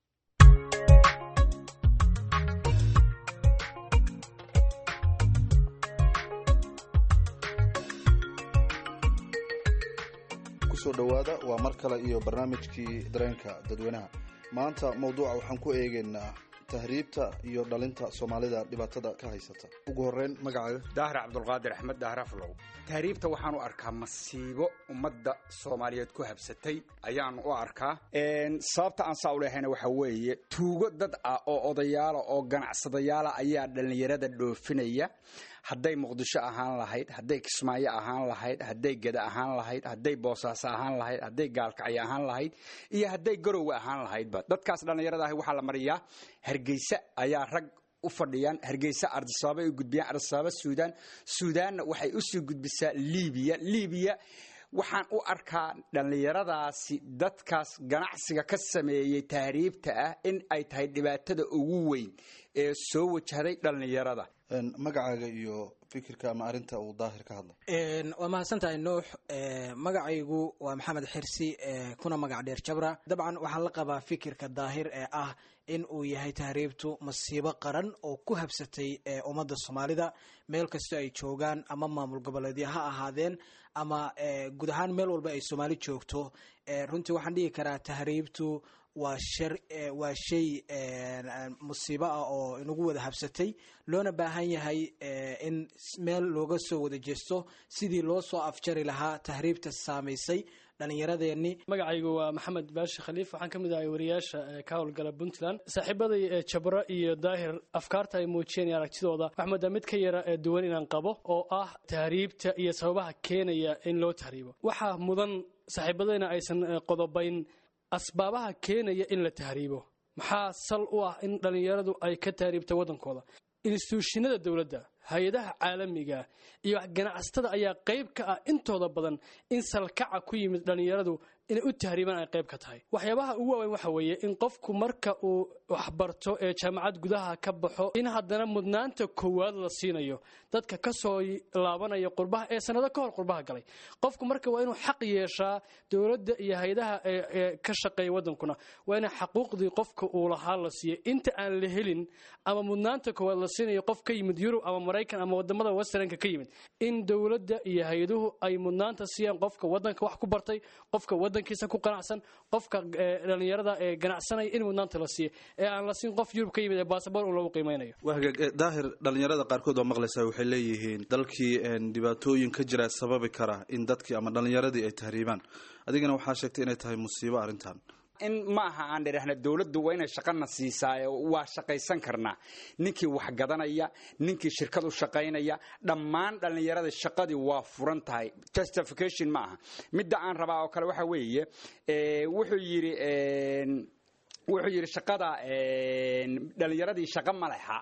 kusoo dhawaada waa mar kale iyo barnaamijkii dareenka dadweynaha. maanta mawduuca waxaan ku eegaynaa tahriibta iyo dhalinta Soomaalida dhibaatada ka haysata. ugu horeyn magacaaga? daahir cabdulqaadir axmed daahir aflow. tahriibta waxaan u arkaa masiibo ummadda Soomaaliyeed ku habsatay ayaan u arkaa. sababta aan saa u leehayna waxa weeye tuugo dad ah oo odayaala oo ganacsadayaala ayaa dhalinyarada dhoofinaya. hadday Muqdisho ahaan lahayd, hadday Kismaayo ahaan lahayd, hadday Gada ahaan lahayd, hadday Boosaaso ahaan lahayd, hadday Gaalkacyo ahaan lahayd, iyo hadday Garowe ahaan lahaydba. dadkaas dhalinyarada ah waxaa la mariyaa Hargeysa ayaa rag u fadhiyaan. Hargeysa Ardisababa ay gudbiyaan, Ardisababa Suudaanna waxay u sii gudbisaa Liibiya. waxaan u arkaa dhalinyaradaasi dadkaas ganacsiga ka sameeyay tahriibta ah in ay tahay dhibaatada ugu weyn ee soo wajahday dhalinyarada. magacaaga iyo fikirka ama arinta uu daahir ka hadlay. waa mahadsantahay nuux. magacaygu waa maxamed xirsi kuna magac dheer jabra. dabcan waxaan la qabaa fikirka daahir ee ah in uu yahay tahriibtu masiibo qaran oo ku habsatay ummadda soomaalida meel kastoo ay joogaan, ama maamul goboleedyo ha ahaadeen ama guud ahaan meel walba ay soomaali joogto. runtii waxaan dhihi karaa tahriibtu waa shay musiibo ah oo inagu wada habsatay, loona baahan yahay in meel looga soo wada jeesto sidii loo soo afjari lahaa tahriibta saamaysay dhallinyaradeeni. magacaygu waa maxamed baashi khaliif, waxaan ka mid ahay wariyaasha ka howlgala puntland. saaxiibaday jabra iyo daahir afkaarta ay muujiyeen iyo aragtidooda wax moodaa mid ka yara duwan inaan qabo, oo ah tahriibta iyo sababaha keenaya in loo tahriibo. waxaa mudan saaxiibadayna aysan qodobayn asbaabaha keenaya in la tahriibo. maxaa sal u ah in dhallinyaradu ay ka tahriibta waddankooda? instituushinada dowladda, hay-adaha caalamiga iyo ganacsatada ayaa qayb ka ah intooda badan in salkaca ku yimid dhallinyaradu inay u tahriibaan ay qayb ka tahay. waxyaabaha ugu waaweyn waxa weeye in qofku marka uu waxbarto ee jaamacad gudaha ka baxo in haddana mudnaanta koowaad la siinayo dadka ka soo laabanaya qurbaha ee sanado ka hor qurbaha galay. qofku marka waa inuu xaq yeeshaa, dowladda iyo hay-adaha ka shaqeeya waddankuna waa inay xaquuqdii qofka uu lahaa la siiyo inta aan la helin ama mudnaanta koowaad la siinayo qof ka yimid yurub ama maraykan ama wadamada westernka ka yimid. in dowladda iyo hay-aduhu ay mudnaanta siiyaan qofka waddanka wax ku bartay, qofka waddankiisa ku qanacsan, qofka dhallinyarada ee ganacsanaya in mudnaanta la siiyo ee aan la siin qof yurub ka yimid ee baasaboor un lagu qiimeynayo. daahir, dhallinyarada qaarkood waa maqlaysaa waxay leeyihiin dalkii dhibaatooyin ka jira sababi kara in dadkii ama dhallinyaradii ay tahriibaan. adigana waxaa sheegtay inay tahay musiibo arrintan. in ma aha aan dhirahna dawladdu waa inay shaqana siisaa, waa shaqaysan karnaa. ninkii wax gadanaya, ninkii shirkad u shaqaynaya, dhammaan dhallinyarada shaqadii waa furan tahay. justification ma aha. midda aan rabaa oo kale waxa weeye wuxuu yiri shaqada dhallinyaradii shaqo ma laha.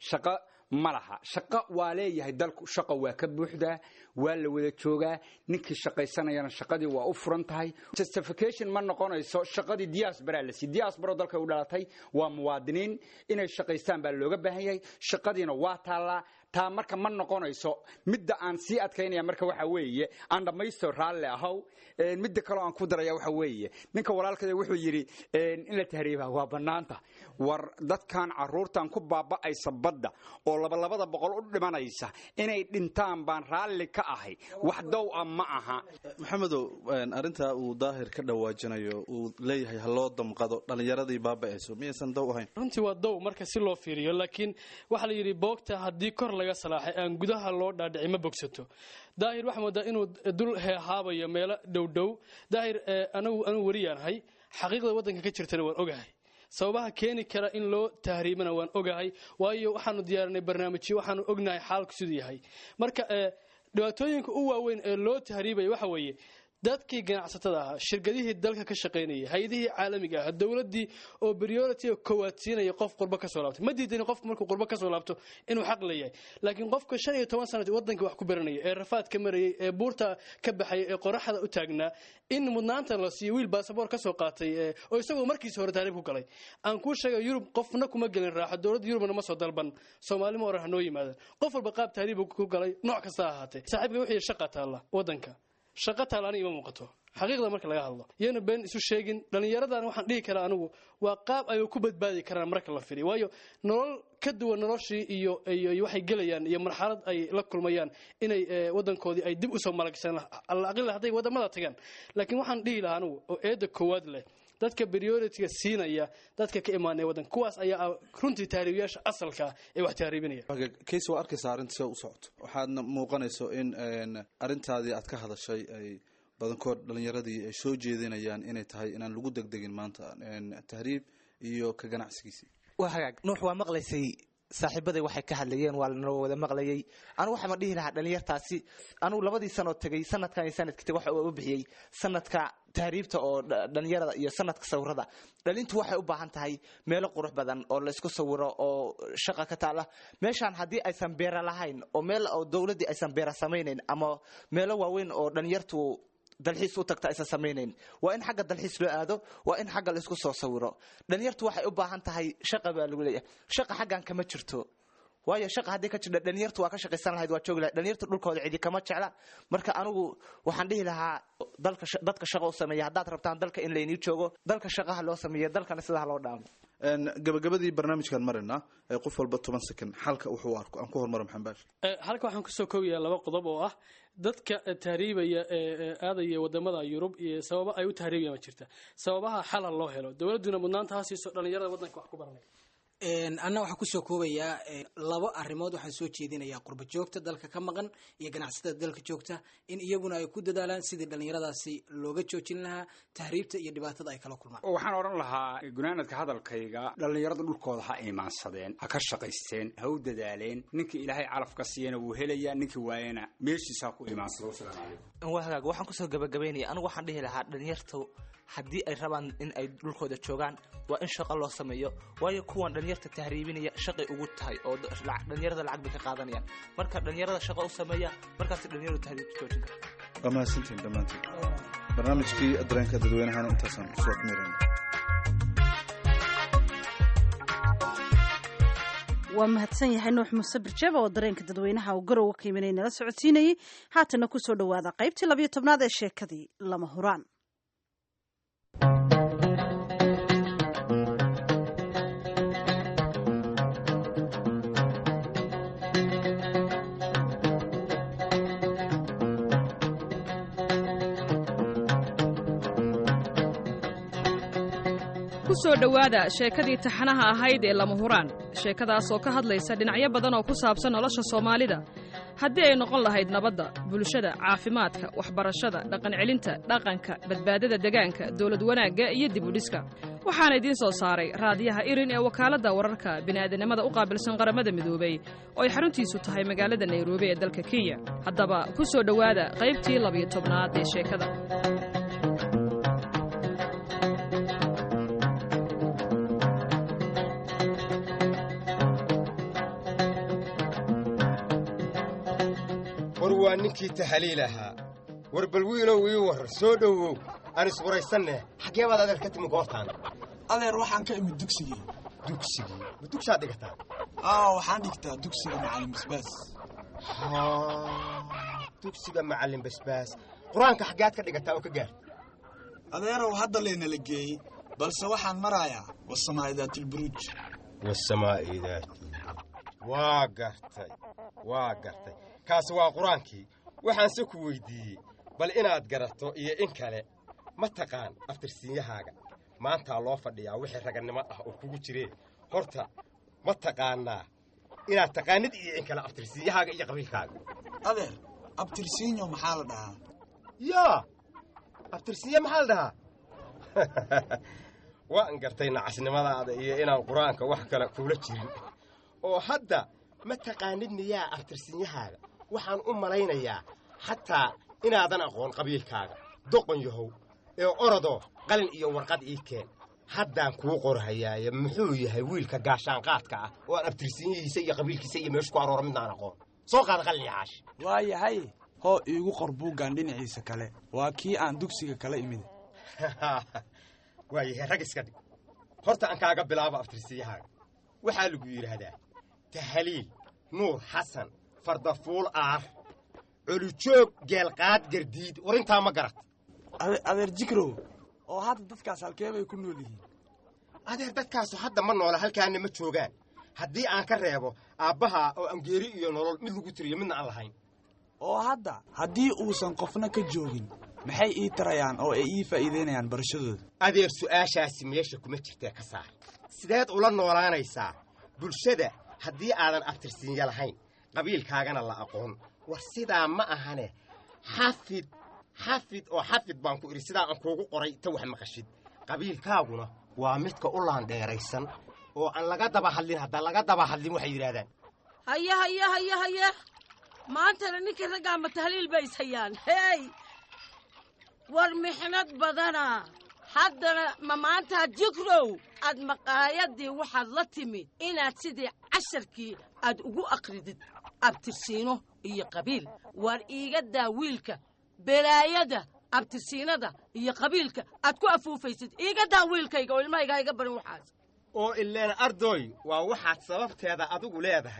shaqo waa leeyahay dalku, shaqo waa ka buuxdaa, waa la wada joogaa. ninkii shaqaysanayana shaqadii waa u furan tahay. justification ma noqonayso shaqadii diaspora la sii. diaspora dalka u dhalatay waa muwaadiniin, inay shaqaystaan baa looga baahan yahay. shaqadiina waa taallaa. taa marka ma noqonayso. midda aan sii adkaynaya marka waxa weeye aan dhammaysto raalle ahow. midda kaloo aan ku daraya waxa weeye ninka walaalkada wuxuu yidhi in la tahriibaa waa bannaanta. war dadkan carruurtan ku baaba'aysa badda oo labada boqol u dhimanaysa inay dhintaan baan raalli ka ahay. wax dow ah ma aha. maxamedow, arrintaa uu daahir ka dhawaajinayo uu leeyahay ha loo damqado dhallinyaradii baaba'ayso miyaysan dow ahayn? runtii waa dow marka si loo fiiriyo, laakiin waxaa la yidhi boogta haddii kor laga salaaxay aan gudaha loo dhaadhici ma bogsato. daahir waxaa moodaa inuu dul heehaabayo meelo dhowdhow. daahir anigu wariyaanahay, xaqiiqda waddanka ka jirtana waan ogahay, sababaha keeni kara in loo tahriibana waan ogahay, waayo waxaanu diyaarinay barnaamijyo, waxaanu ognahay xaalku siduu yahay. marka dhibaatooyinka u waaweyn ee loo tahriibaya waxa weeye dadkii ganacsatada ahaa, shirkadihii dalka ka shaqaynayay, hay-adihii caalamiga ah, dowladdii oo priority koowaad siinaya qof qurbo ka soo laabtay. ma diidani qofku markuu qurbo ka soo laabto inuu xaq leeyahay, laakiin qofka 15 sano waddanka wax ku baranaya ee rafaad ka marayay ee buurta ka baxay ee qoraxda u taagnaa in mudnaanta la siiyo wiil baasaboor ka soo qaatay oo isagoo markiisa hore taariikh ku galay. aan kuu sheegay yurub qofna kuma gelin raaxo, dowladda yurubna ma soo dalban, soomaalima oran hanoo yimaadaan. qof walba qaab taariikh ku galay, nooc kasta ha ahaatee. saaxiibka wuxuu yidhi shaqa taalla waddanka, shaqo taalaani ima muuqato. xaqiiqda marka laga hadlo iyana been isu sheegin. dhallinyaradan waxaan dhihi karaa anigu waa qaab ay ku badbaadi karaan marka la fiiriyo, waayo nolol ka duwan noloshii iyo waxay gelayaan iyo marxalad ay la kulmayaan inay waddankoodii ay dib u soo malagsan aqal hadday waddamada tagaan. laakiin waxaan dhihi lahaa anigu oo eedda koowaad leh dadka priority-ga siinaya dadka ka imaanaya waddanka, kuwaas ayaa runtii tahriibiyaasha asalka ee wax tahriibinaya. kays waa arkaysaa arrinta sida u socoto, waxaadna muuqanayso in arrintaadii aad ka hadashay ay badankood dhallinyaradii ay soo jeedinayaan inay tahay inaan lagu degdegin maanta tahriib iyo ka ganacsigiisii. waa hagaag nuux, waa maqlaysay saaxiibaday waxay ka hadlayeen, waa lana wada maqlayay. anigu waxaan dhihi lahaa dhalinyartaasi, anigu 2 sano tagay sanadkan iyo sanadkii waxa uu bixiyay sanadka tahriibta oo dhalinyarada iyo sanadka sawirada. dhalintu waxay u baahan tahay meelo qurux badan oo la isku sawiro oo shaqo ka taala. meeshan haddii aysan beera lahayn oo meel oo dawladii aysan beera samaynayn ama meelo waaweyn oo dhalinyartu dalxiis u tagta aysan samaynayn, waa in xagga dalxiis loo aado, waa in xagga la isku soo sawiro. dhalinyartu waxay u baahan tahay shaqo baa lagu leeyahay. shaqo xaggan kama jirto, waayo shaqa haddii ka jirta dhalinyartu waa ka shaqaysan lahayd waa joogi lahayd dhalinyarta dhulkooda cidi kama jecla marka anigu waxaan dhihi lahaa dadka shaqo u sameeya haddaad rabtaan dalka in laynii joogo dalka shaqaha loo sameeya dalkana sidaa loo dhaamo gabagabadii barnaamijkan marina qof walba 10 second xalka wuxuu arko aan ku hormaro maxamed baash halka waxaan kusoo koobayaa 2 qodob oo ah dadka tahriibaya aadaya wadamada Yurub iyo sababa ay u tahriibiyaan jirta sababaha xal loo helo dawladuna mudnaanta hasiiso dhalinyarada wadanka wax ku baranay anna waxaan kusoo koobayaa 2 arrimood waxaan soo jeedinayaa qurba joogta dalka ka maqan iyo ganacsatada dalka joogta in iyaguna ay ku dadaalaan sidii dhalinyaradaasi looga joojin lahaa tahriibta iyo dhibaatada ay kala kulmaan waxaan oran lahaa gunaanadka hadalkayga dhalinyarada dhulkooda ha iimaansadeen ha ka shaqaysteen ha u dadaaleen ninkii ilaahay calaf ka siiyana wuu helayaa ninkii waayana meeshiisa ku iimaansado wahaaga waxaan kusoo gabagabeynaya anigu waxaan dhihi lahaa dhalinyartu haddii ay rabaan in ay dhulkooda joogaan waa in shaqo loo sameeyo waayo kuwan dhalinyarta tahriibinaya shaqay ugu tahay oo dhalinyarada lacag bay ka qaadanayaan marka dhalinyarada shaqo u sameeya markaas dhalinyaradu tahriibka joojin karta waa mahadsantiin dhammaantiin barnaamijkii dareenka dadweynahana intaasaan kusoo xmirayna waa mahadsan yahay nuux muuse birjeba oo dareenka dadweynaha uu garowa ka imanay nala socodsiinayay haatana kusoo dhawaada qaybtii 12aad ee sheekadii lama huraan kusoo dhawaada sheekadii taxanaha ahayd ee lama huraan sheekadaas oo ka hadlaysa dhinacyo badan oo ku saabsan nolosha Soomaalida haddii ay noqon lahayd nabadda bulshada caafimaadka waxbarashada dhaqan celinta dhaqanka badbaadada deegaanka dawlad wanaagga iyo dib u dhiska waxaan idin soo saaray raadiyaha Irin ee wakaaladda wararka bini'aadanimada u qaabilsan qaramada midoobay oo ay xaruntiisu tahay magaalada Nairobi ee dalka Kenya haddaba kusoo dhawaada qaybtii 12aad ee sheekada waa ninkii tahaliil ahaa war bal wiilow ii war soo dhowow aan isquraysanne xaggee baad adeer ka timi goortaan adeer waxaan ka imid dugsigii ma dugsaad dhigataa waxaan dhigtaa dugsiga macallin basbaas dugsiga macallin basbaas qur-aanka xaggead ka dhigataa oo ka gaar adeerow hadda leynala geeyey balse waxaan marayaa wasamaa'idaatulburuuj waa gartay kaasi waa qur-aankii waxaanse ku weyddiiyey bal inaad garato iyo in kale ma taqaan aftirsiinyahaaga maantaa loo fadhiyaa wixii ragannimo ah oo kugu jireen horta ma taqaanaa inaad taqaanid iyo in kale aftirsiinyahaaga iyo qabiilkaaga adeer abtirsiinyo maxaa la dhahaa yaa abtirsiinyo maxaa la dhahaa waan gartay nacasnimadaada iyo inaan qur-aanka wax kale kuula jirin oo hadda ma taqaanid miyaa aftirsiinyahaaga waxaan u malaynayaa xataa inaadan aqoon qabiilkaaga doqon yahow ee orodoo qalin iyo warqad ii keen haddaan kuu qorhayaaye muxuu yahay wiilka gaashaanqaadka ah oo aan abtirsiinyihiisa iyo qabiilkiisa iyo meeshu ku aroora midnaan aqoon soo qaada qalin iyo caash waa yahay hoo iigu qor buuggan dhinaciisa kale waa kii aan dugsiga kala imid waa yahay rag iska dhig horta aan kaaga bilaabo aftirsiiyahaaga waxaa lagu yidhaahdaa tahaliil nuur xasan fardafuul aar colujoog geelqaad gardiid warintaa ma garat adeer jikrow oo hadda dadkaas halkee bay ku nool yihiin adeer dadkaasu hadda ma noola halkaana ma joogaan haddii aan ka reebo aabbaha oo angeeri iyo nolol mid lagu tiriyo midna aan lahayn oo hadda haddii uusan qofna ka joogin maxay ii tarayaan oo ay ii faa'iidaynayaan barashadooda adeer su'aashaasi meesha kuma jirtee ka saar sideed ula noolaanaysaa bulshada haddii aadan aftirsiinyo lahayn qabiilkaagana la aqoon war sidaa ma ahane xafid baan ku idhi sidaa aan kuugu qoray ta wax maqashid qabiilkaaguna waa midka u laandheeraysan oo aan laga daba hadlin haddaan laga daba hadlin waxay yidhahdaan haye maantana ninkii raggaama tahliil bay ishayaan hey war mixnad badana haddana ma maantaa jikrow aad maqaayadii waxaad la timid inaad sidii casharkii aad ugu aqridid abtirsiino iyo qabiil war iiga daa wiilka belaayada abtirsiinada iyo qabiilka aad ku afuufaysid iiga daa wiilkayga oo ilmahayga iga barin waxaas oo ileen ardoy waa waxaad sababteeda adigu leedahay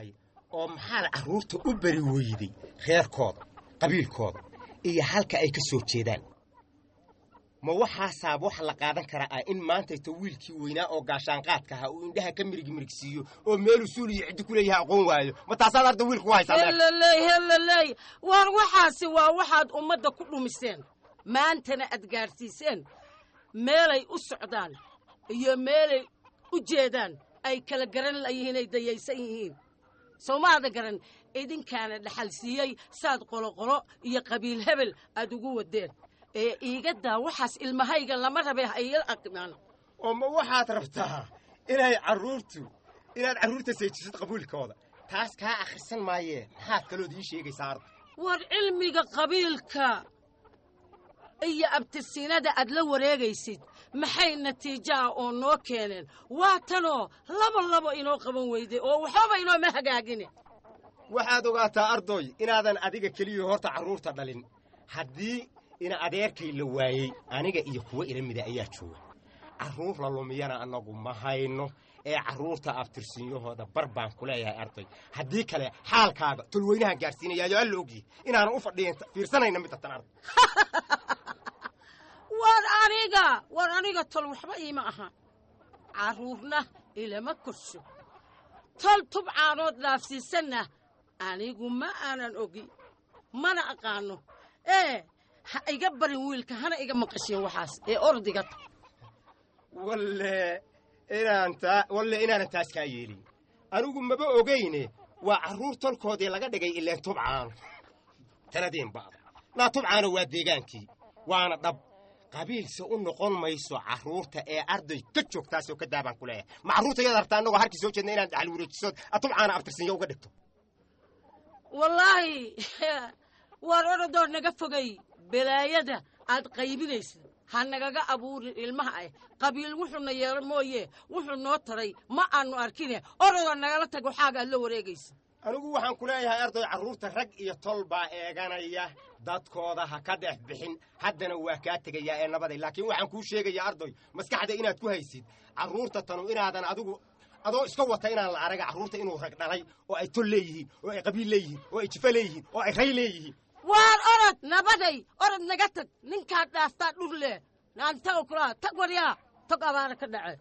oo maxaad carruurta u bari weyday reerkooda qabiilkooda iyo halka ay ka soo jeedaan ma waxaasaaba waxa la qaadan karaa in maantayta wiilkii weynaa oo gaashaanqaadka ahaa uu indhaha ka mirigmirigsiiyo oo meel usuul iyo ciddi ku leeyahay aqoon waayo ma taasaad arda wiilka ku haysaa hellaley war waxaasi waa waxaad ummadda ku dhumiseen maantana aad gaadhsiiseen meelay u socdaan iyo meelay u jeedaan ay kala garan layihiin ay dayaysan yihiin soomaada garan idinkaana dhaxal siiyey saad qoloqolo iyo qabiil hebel aad ugu wadeen ee iigadaa waxaas ilmahayga lama rabe ha iga aqmaan oo ma waxaad rabtaa inaad carruurta seejisad qabiilkooda taas kaa akhrisan maayee maxaad kalood ii sheegaysaa arda war cilmiga qabiilka iyo abtirsiinada aad la wareegaysid maxay natiijo ah oo noo keeneen waa tanoo labo inoo qaban weyday oo waxbaba inooma hagaagine waxaad ogaataa ardoy inaadan adiga keliya horta carruurta dhalin haddii ina adeerkay la waayey aniga iyo kuwa ila mida ayaa jooga carruur la lumiyana annagu ma hayno ee carruurta abtirsiinyahooda bar baan ku leeyahay arday haddii kale xaalkaaga tolweynahan gaadhsiinayaayo alla ogyihi inaanan u fadhiyin fiirsanayna midda tan arday war aniga tol waxba iima aha carruurna ilama korsho tol tubcaanood dhaafsiisanna anigu ma aanan ogi mana aqaano ha iga barin wiilka hana iga maqashin waxaas ee ordiga walle inaanan taas kaa yeelin anigu maba ogayne waa carruur tolkoodii laga dhigay ileen tubcaano tanadiin ba'da naa tubcaano waa deegaankii waana dhab qabiilse u noqon mayso carruurta ee arday ka joogtaasoo ka daabaan ku leeyahay ma carruurta yaad hartaa annagoo harkii soo jeedna inaan dhaxal wareejisood tubcaana abtirsinya uga dhigto wallaahi waar orodoo naga fogay balaayada aad qaybinaysa ha nagaga abuurin ilmaha ah qabiil wuxuuna yeelo mooye wuxuu noo taray ma aanu arkine orodoo nagala tago xaaga aad la wareegaysa anigu waxaan ku leeyahay arday carruurta rag iyo tol baa eeganaya dadkooda ha ka dhex bixin haddana waa kaa tegayaa ee nabaday laakiin waxaan kuu sheegayaa arday maskaxda inaad ku haysid carruurta tanu inaadan adigu adoo iska wata inaan la araga carruurta inuu rag dhalay oo ay tol leeyihiin oo ay qabiil leeyihiin oo ay jifa leeyihiin oo ay ray leeyihiin waar orod nabaday orod naga tag ninkaad dhaaftaa dhur leh naantago kulaa tag waryaa tog abaara ka dhace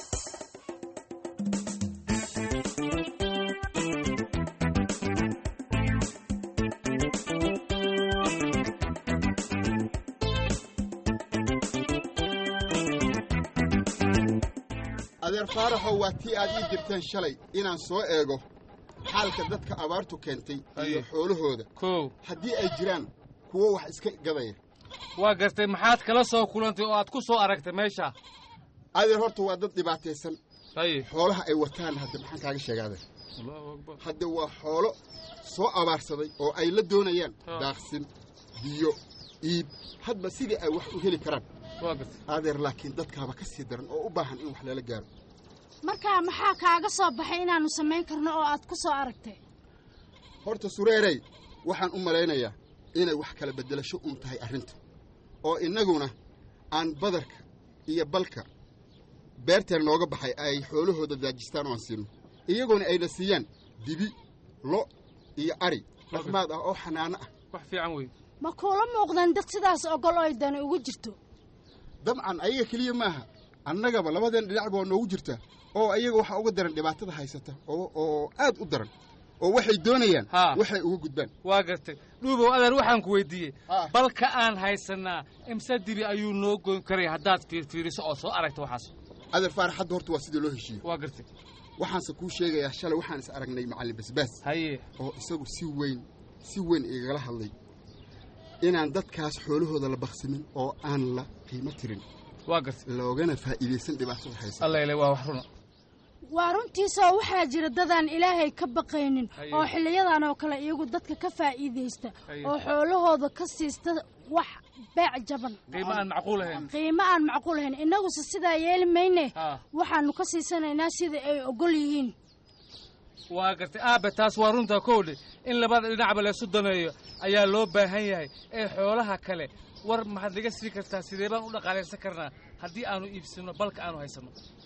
adeer faaraxow waa tii aad ii dirteen shalay inaan soo eego xaalka dadka abaartu keentay iyo xoolahooda haddii ay jiraan kuwo wax iska gadaya waa gartay maxaad kala soo kulantay oo aad ku soo aragtay meesha adeer horta waa dad dhibaataysan xoolaha ay wataan hadda maxaan kaaga sheega adeer hadda waa xoolo soo abaarsaday oo ay la doonayaan daaqsin biyo iib hadba sidii ay wax u heli karaan adeer laakiin dadkaaba ka sii daran oo u baahan in wax lala gaaro markaa maxaa kaaga soo baxay inaannu samayn karno oo aad ku soo aragtay horta sureerey waxaan u malaynayaa inay wax kala beddelasho uun tahay arrinta oo innaguna aan badarka iyo balka beerteen nooga baxay ay xoolahooda daajistaan oo aan siino iyaguna ayna siiyaan dibi lo iyo ari dhaqmaad ah oo xanaano ah wax fiican wey ma kuula muuqdaan dad sidaas ogol oo ay dani ugu jirto dabcan ayaga keliya maaha annagaba labadeen dhinac baa noogu jirta oo ayaga waxaa uga daran dhibaatada haysata oo aad u daran oo waxay doonayaan waxay uga gudbaan waa gartay dhuubow adeer waxaan ku weydiiyey balka aan haysannaa imse dibi ayuu noo goyn karay haddaad fiiriso oo soo aragta waxaas adeer faarax hadda horta waa sidii loo heshiiyey waa gartay waxaanse kuu sheegayaa shalay waxaan is aragnay macallin basbaas oo isagu si weyn igala hadlay inaan dadkaas xoolahooda la baqsimin oo aan la qiimo tirin waa gartay loogana faa'iidaysan dhibaatada haysa allayle waa wax runa waa runtiisoo waxaa jira dadaan ilaahay ka baqaynin oo xilliyadan oo kale iyagu dadka ka faa'iidaysta oo xoolahooda ka siista wax beec jaban qiimo aan macquul ahayn innaguse sidaa yeeli mayne waxaannu ka siisanaynaa sida ay ogol yihiin waa gartay aabe taas waa runtaa kowdhe in labada dhinacba laysu dameeyo ayaa loo baahan yahay ee xoolaha kale war maxaad naga sii kartaa sidee baan u dhaqaalaysan karnaa haddii aanu iibsino balka aanu haysanno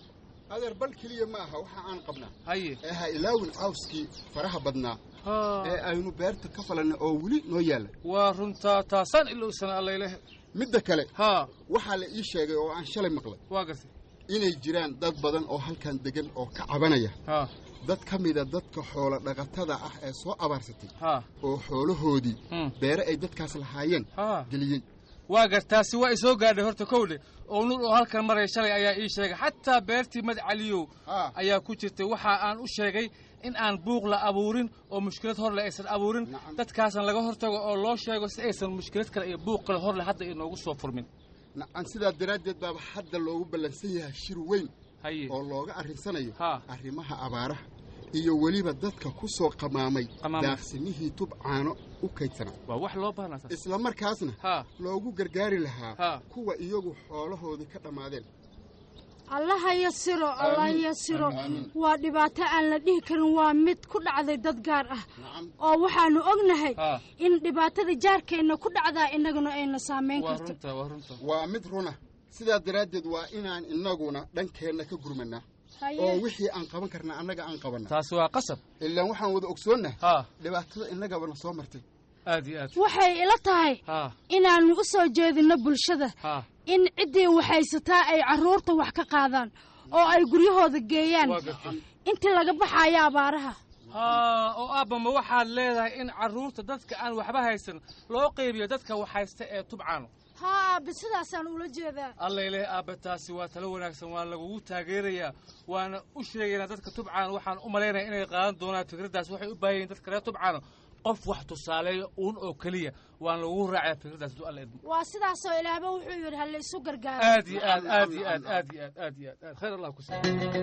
adeer bal keliya ma aha waxa aan qabnaa haye ee ha ilaawin cawskii faraha badnaa ee aynu beerta ka falanay oo weli noo yaalla waa runtaa taasaan ilowsana allayleh midda kale waxaa la ii sheegay oo aan shalay maqlay waa gartay inay jiraan dad badan oo halkan degan oo ka cabanaya dad ka mida dadka xoolo dhaqatada ah ee soo abaarsatay oo xoolahoodii beere ay dadkaas lahaayeen geliyey waa gartaasi waa isoo gaadhay horta kowle oo nur oo halkan maray shalay ayaa ii sheegay xataa beertii madcaliyow ayaa ku jirtay waxa aan u sheegay in aan buuq la abuurin oo mushkilad horle aysan abuurin dadkaasan laga hortago oo loo sheego si aysan mushkilad kale iyo buuq kale horle hadda inoogu soo furmin nacan sidaa daraaddeed baaba hadda loogu ballansan yahay shir weyn oo looga arrinsanayo arrimaha abaaraha iyo weliba dadka ku soo qamaamay daaqsimihii tubcaano u kaydsanaa waa wax loo baahnaa isla markaasna loogu gargaari lahaa kuwa iyagu xoolahoodii ka dhammaadeen allaha yasiro allah yasiro waa dhibaato aan la dhihi karin waa mid ku dhacday dad gaar ah oo waxaanu ognahay in dhibaatada jaarkeenna ku dhacdaa innaguna ayna saamayn karto waa mid runa sidaa daraaddeed waa inaan innaguna dhankeenna ka gurmanaa oo wixii aan qaban karnaa annaga aan qabanna taasi waa qasab ilaan waxaan wada ogsoonnahay dhibaatada innagabana soo martay aad iyo aad waxay ila tahay inaannu u soo jeedinno bulshada in ciddii waxaysataa ay carruurta wax ka qaadaan oo ay guryahooda geeyaan intii laga baxaayo abaaraha oo aabbama waxaad leedahay in carruurta dadka aan waxba haysan loo qaybiyo dadka wax haysta ee tubcaano aabbe sidaasaan ula jeedaa allayleh aabbe taasi waa talo wanaagsan waa lagugu taageerayaa waana u sheegaynaa dadka tubcaano waxaan u malaynaya inay qaadan doonaan fikraddaas waxay u baahan yihin dadka reer tubcaano qof wax tusaaleeyo uun oo keliya waan lagu raacaya fikraddaas du alla idmo waa sidaasoo ilaaba wuxuu yidhi ha la isu gargaaro aad iyo aad aad iyo aad aad iyo aad aad iyo aad khayr allah ku siiyo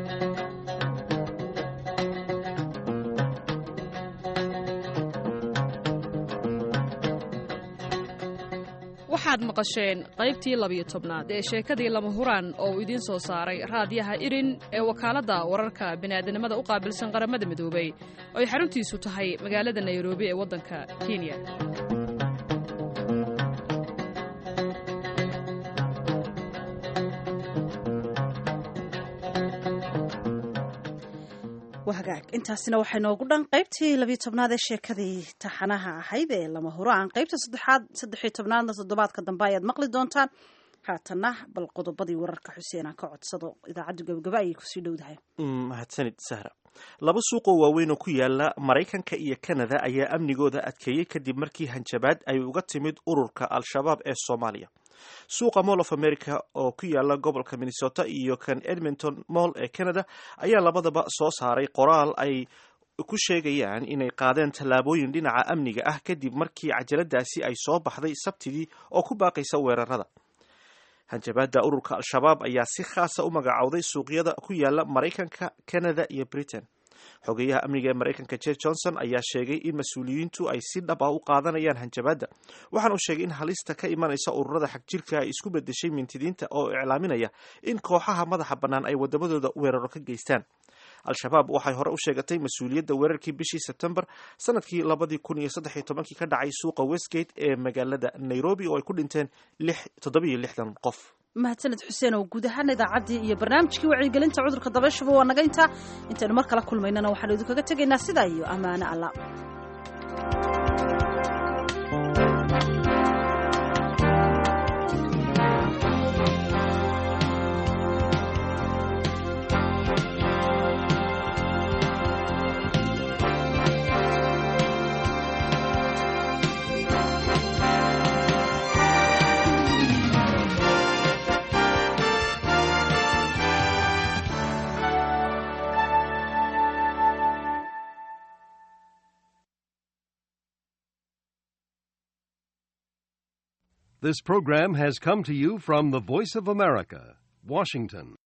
waxaad maqasheen qaybtii 12aad ee sheekadii lama huraan oo uu idiin soo saaray raadiyaha irin ee wakaaladda wararka bini'aadanimada u qaabilsan qaramada midoobay oo ay xaruntiisu tahay magaalada nairobi ee waddanka kenya wahagaag intaasina waxay noogu dhan qaybtii 12aad ee sheekadii taxanaha ahayd ee lama huraan qaybta 13aadna toddobaadka dambe ayaad maqli doontaan haatanna bal qodobadii wararka xuseen aan ka codsado idaacaddu gabagaba ayay kusii dhowdahay mahadsanid sahra laba suuqoo waaweyn oo ku yaala maraykanka iyo kanada ayaa amnigooda adkeeyey kadib markii hanjabaad ay uga timid ururka al-shabaab ee soomaaliya suuqa mall of america oo ku yaala gobolka minnesota iyo kan edmonton mall ee canada ayaa labadaba soo saaray qoraal ay ku sheegayaan inay qaadeen tallaabooyin dhinaca amniga ah kadib markii cajaladaasi ay soo baxday sabtidii oo ku baaqaysa weerarada hanjabaadda ururka al-shabaab ayaa si khaasa u magacowday suuqyada ku yaala maraykanka canada iyo britain xogeyaha amniga ee maraykanka jer johnson ayaa sheegay in mas-uuliyiintu ay si dhab ah u qaadanayaan hanjabaadda waxaana uu sheegay in halista ka imanaysa ururada xagjirka ay isku bedeshay mintidiinta oo iclaaminaya in kooxaha madaxa bannaan ay wadamadooda weeraro ka geystaan al-shabaab waxay hore u sheegatay mas-uuliyadda weerarkii bishii sebtembar sanadkii 2013 ka dhacay suuqa westgate ee magaalada nairobi oo ay ku dhinteen 67 qof mahadsaned xuseen oo guud ahaan idaacaddii iyo barnaamijkii wacyigelinta cudurka dabayshuba waa naga intaa intaynu mar kala kulmaynana waxaanu idinkaga tegaynaa sidaa iyo ammaano alla This program has come to you from the Voice of America, Washington.